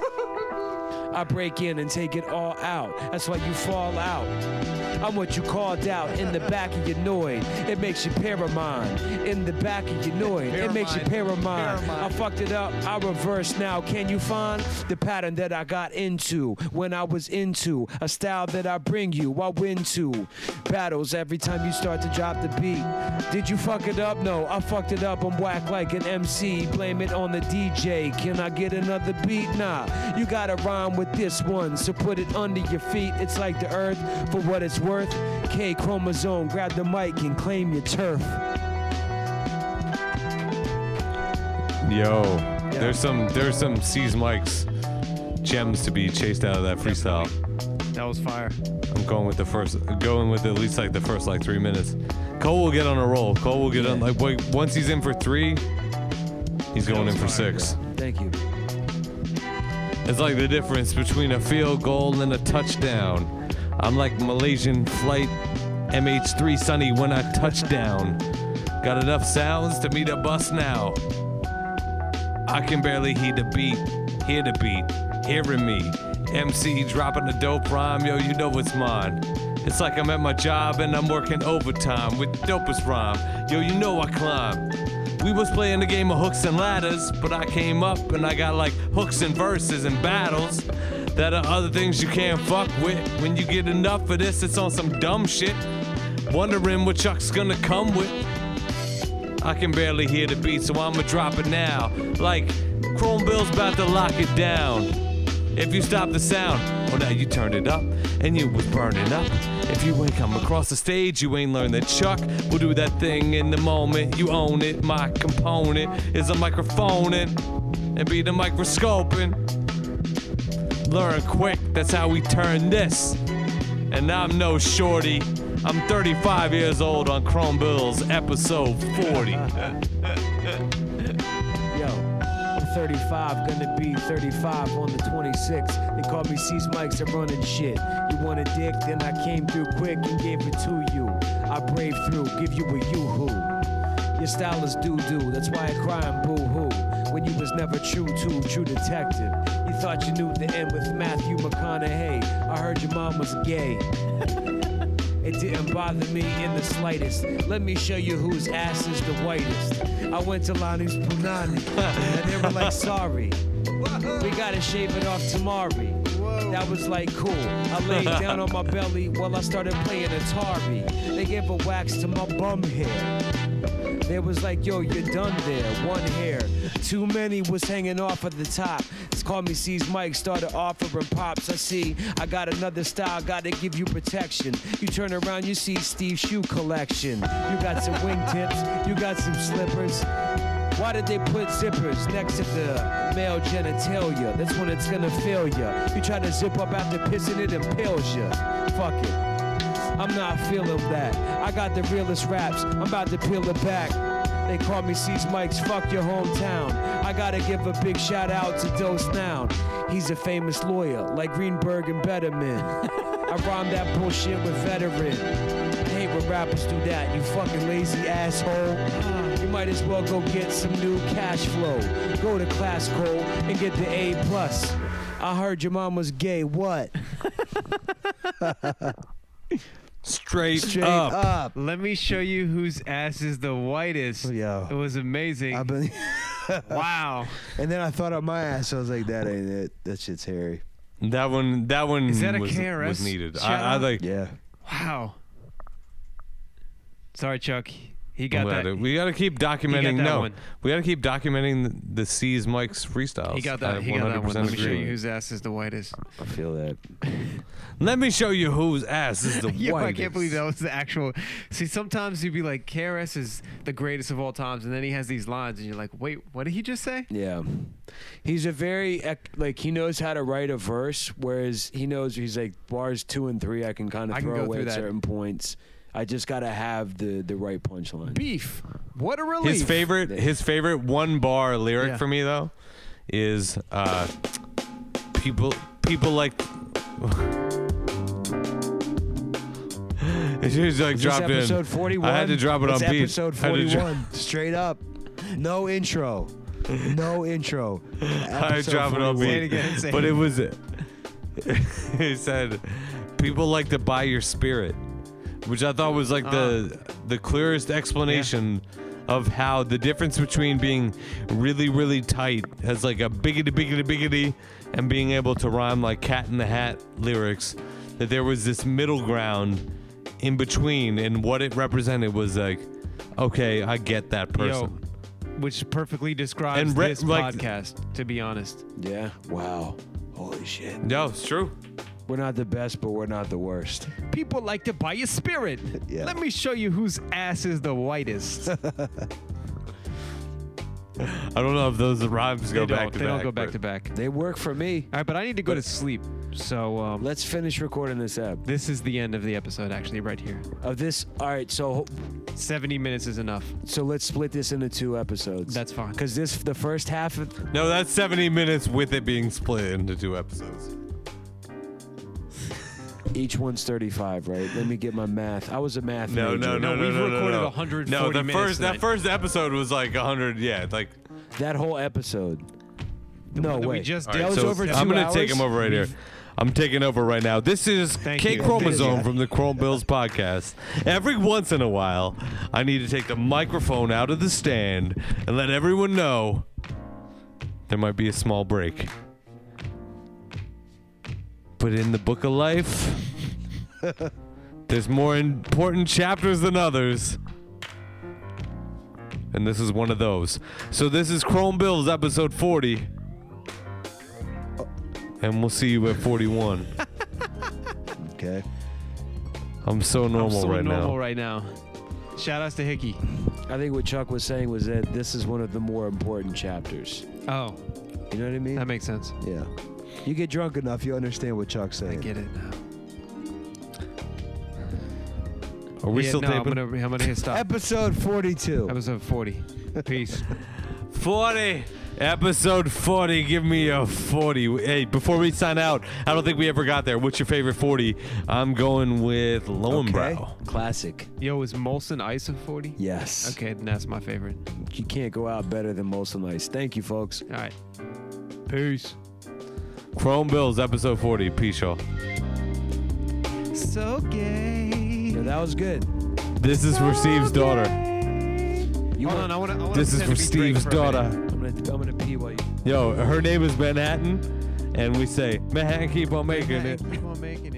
I break in and take it all out. That's why you fall out. I'm what you called out in the back of your Noid. It makes you paramind. In the back of your Noid. It makes you paramind. I fucked it up. I reverse now. Can you find the pattern that I got into when I was into a style that I bring you? I win to battles every time you start to drop the beat. Did you fuck it up? No, I fucked it up. I'm whack like an M C. Blame it on the D J. Can I get another beat? Nah, you gotta rhyme with this one, so put it under your feet. It's like the earth for what it's worth. K chromosome, grab the mic and claim your turf. Yo, there's some there's some C's Mike's gems to be chased out of that freestyle. That was fire. I'm going with the first, going with at least like the first like three minutes. Cole will get on a roll. Cole will get on like wait, once he's in for three, he's going in for six. Thank you. It's like the difference between a field goal and a touchdown. I'm like Malaysian flight M H three Sunny when I touch down. Got enough sounds to meet a bus now. I can barely hear the beat, hear the beat, hearing me. M C dropping the dope rhyme, yo, you know it's mine. It's like I'm at my job and I'm working overtime with the dopest rhyme. Yo, you know I climb. We was playing the game of hooks and ladders, but I came up and I got like hooks and verses and battles that are other things you can't fuck with. When you get enough of this, it's on some dumb shit. Wondering what Chuck's gonna come with. I can barely hear the beat, so I'ma drop it now. Like Chrome Bill's about to lock it down. If you stop the sound, well now you turned it up and you was burning up. If you ain't come across the stage, you ain't learned that Chuck will do that thing in the moment. You own it. My component is a microphone and, and be the microscoping. Learn quick, that's how we turn this. And I'm no shorty. I'm thirty-five years old on Chrome Bills, episode forty. Yo, I'm thirty-five, gonna be thirty-five on the twenty-sixth. They call me C's Mike's, I'm running shit. You want a dick, then I came through quick and gave it to you. I braved through, give you a yoo-hoo. Your style is doo-doo, that's why I cry and boo-hoo. When you was never true to true detective. You thought you knew the end with Matthew McConaughey. I heard your mom was gay. It didn't bother me in the slightest. Let me show you whose ass is the whitest. I went to Lonnie's Punani, and they were like, sorry. We gotta shave it off tomorrow. That was like cool. I laid down on my belly while I started playing Atari. They gave a wax to my bum hair. They was like, yo, you're done there. One hair. Too many was hanging off at the top. It's called me C's Mike, started offering pops. I see, I got another style, gotta give you protection. You turn around, you see Steve's shoe collection. You got some wingtips, you got some slippers. Why did they put zippers next to the male genitalia? That's when it's gonna fail ya. You try to zip up after pissing, it impales ya. Fuck it. I'm not feeling that. I got the realest raps. I'm about to peel it back. They call me C's Mike's, fuck your hometown. I gotta give a big shout out to Dose Noun. He's a famous lawyer, like Greenberg and Betterman. I rhyme that bullshit with veteran. I hate when rappers do that, you fucking lazy asshole. You might as well go get some new cash flow. Go to class, Cole, and get the A plus. I heard your mom was gay, what? Straight, Straight up. up. Let me show you whose ass is the whitest. Yo. It was amazing. I've been Wow. And then I thought of my ass. I was like, that ain't it. That shit's hairy. That one, that one Is that a was, K R S was needed. shout I, I out? like. Yeah. Wow. Sorry, Chuck. He got Glad that. it- We got to keep documenting. that No, one. we got to keep documenting the, the C's Mike's freestyles. He got I that. He got that one. one hundred percent Let me show agree. you whose ass is the whitest. I feel that. Let me show you whose ass is the Yo, I whitest. can't believe that was the actual. See, sometimes you'd be like, K R S is the greatest of all times, and then he has these lines, and you're like, wait, what did he just say? Yeah. He's a very, ec- like, he knows how to write a verse, whereas he knows, he's like, bars two and three, I can kind of I can throw go away through at that. certain points. I just got to have the, the right punchline. Beef. What a relief. His favorite, his favorite one bar lyric Yeah. for me though, is uh, people, people like. It's just like Is this dropped in. episode forty-one? I had to drop it It's on beat. episode I had to dro- forty-one. Straight up. No intro. No intro. I Episode drop it on forty-one. Say it beat. again, say But it. it was. He said, "People like to buy your spirit," which I thought was like the the clearest explanation of how the difference between being really really tight as like a biggity biggity biggity and being able to rhyme like Cat in the Hat lyrics, that there was this middle ground in between, and what it represented was like, okay, I get that person. Yo, which perfectly describes And re- this like- podcast, to be honest. Yeah. Wow. Holy shit. No, it's true. We're not the best, but we're not the worst. People like to buy your spirit. Yeah. Let me show you whose ass is the whitest. I don't know if those rhymes go they back don't, to they back. don't go back but- to back. They work for me. All right, but I need to go to sleep. So um, Let's finish recording this app. this is the end of the episode, actually, right here. Of this, all right, so seventy minutes is enough. so let's split this into two episodes. That's fine. Because this, the first half of, No, that's seventy minutes with it being split into two episodes. each one's thirty-five, right? Let me get my math. I was a math No, major. no, no, no, we've no, recorded no, no. one hundred No, forty the minutes first that tonight. first episode was like one hundred. Yeah, like. That whole episode. No one that we way. just All did. right, That was so over I'm two gonna take hours? him over right here. I'm taking over right now. This is Thank K you. Chromosome Yeah. from the Chrome Bills podcast. Every once in a while, I need to take the microphone out of the stand and let everyone know there might be a small break. But in the book of life, there's more important chapters than others. And this is one of those. So this is Chrome Bills episode forty. And we'll see you at forty-one. Okay. I'm so normal I'm so right normal now. right now. Shout outs to Hickey. I think what Chuck was saying was that this is one of the more important chapters. Oh, You know what I mean? that makes sense. Yeah. You get drunk enough, you understand what Chuck's I saying. get it now. Are we Yeah, still no, taping? I'm gonna, I'm gonna hit stop. Episode forty-two. Episode forty. Peace. forty. Episode forty. Give me a forty. Hey, before we sign out, I don't think we ever got there. What's your favorite forty? I'm going with Lowenbrow. Classic. Yo, is Molson Ice a forty? Yes. Okay, then that's my favorite. You can't go out better than Molson Ice. Thank you, folks. All right. Peace. Chrome Bills, episode forty. Peace, y'all. So gay. Yeah, that was good. This is for Steve's daughter. You Hold want- on, I want to. This is for Steve's daughter. I'm gonna, I'm gonna pee while you. Yo, her name is Manhattan, and we say, Manhattan, keep on making it. Keep on making it.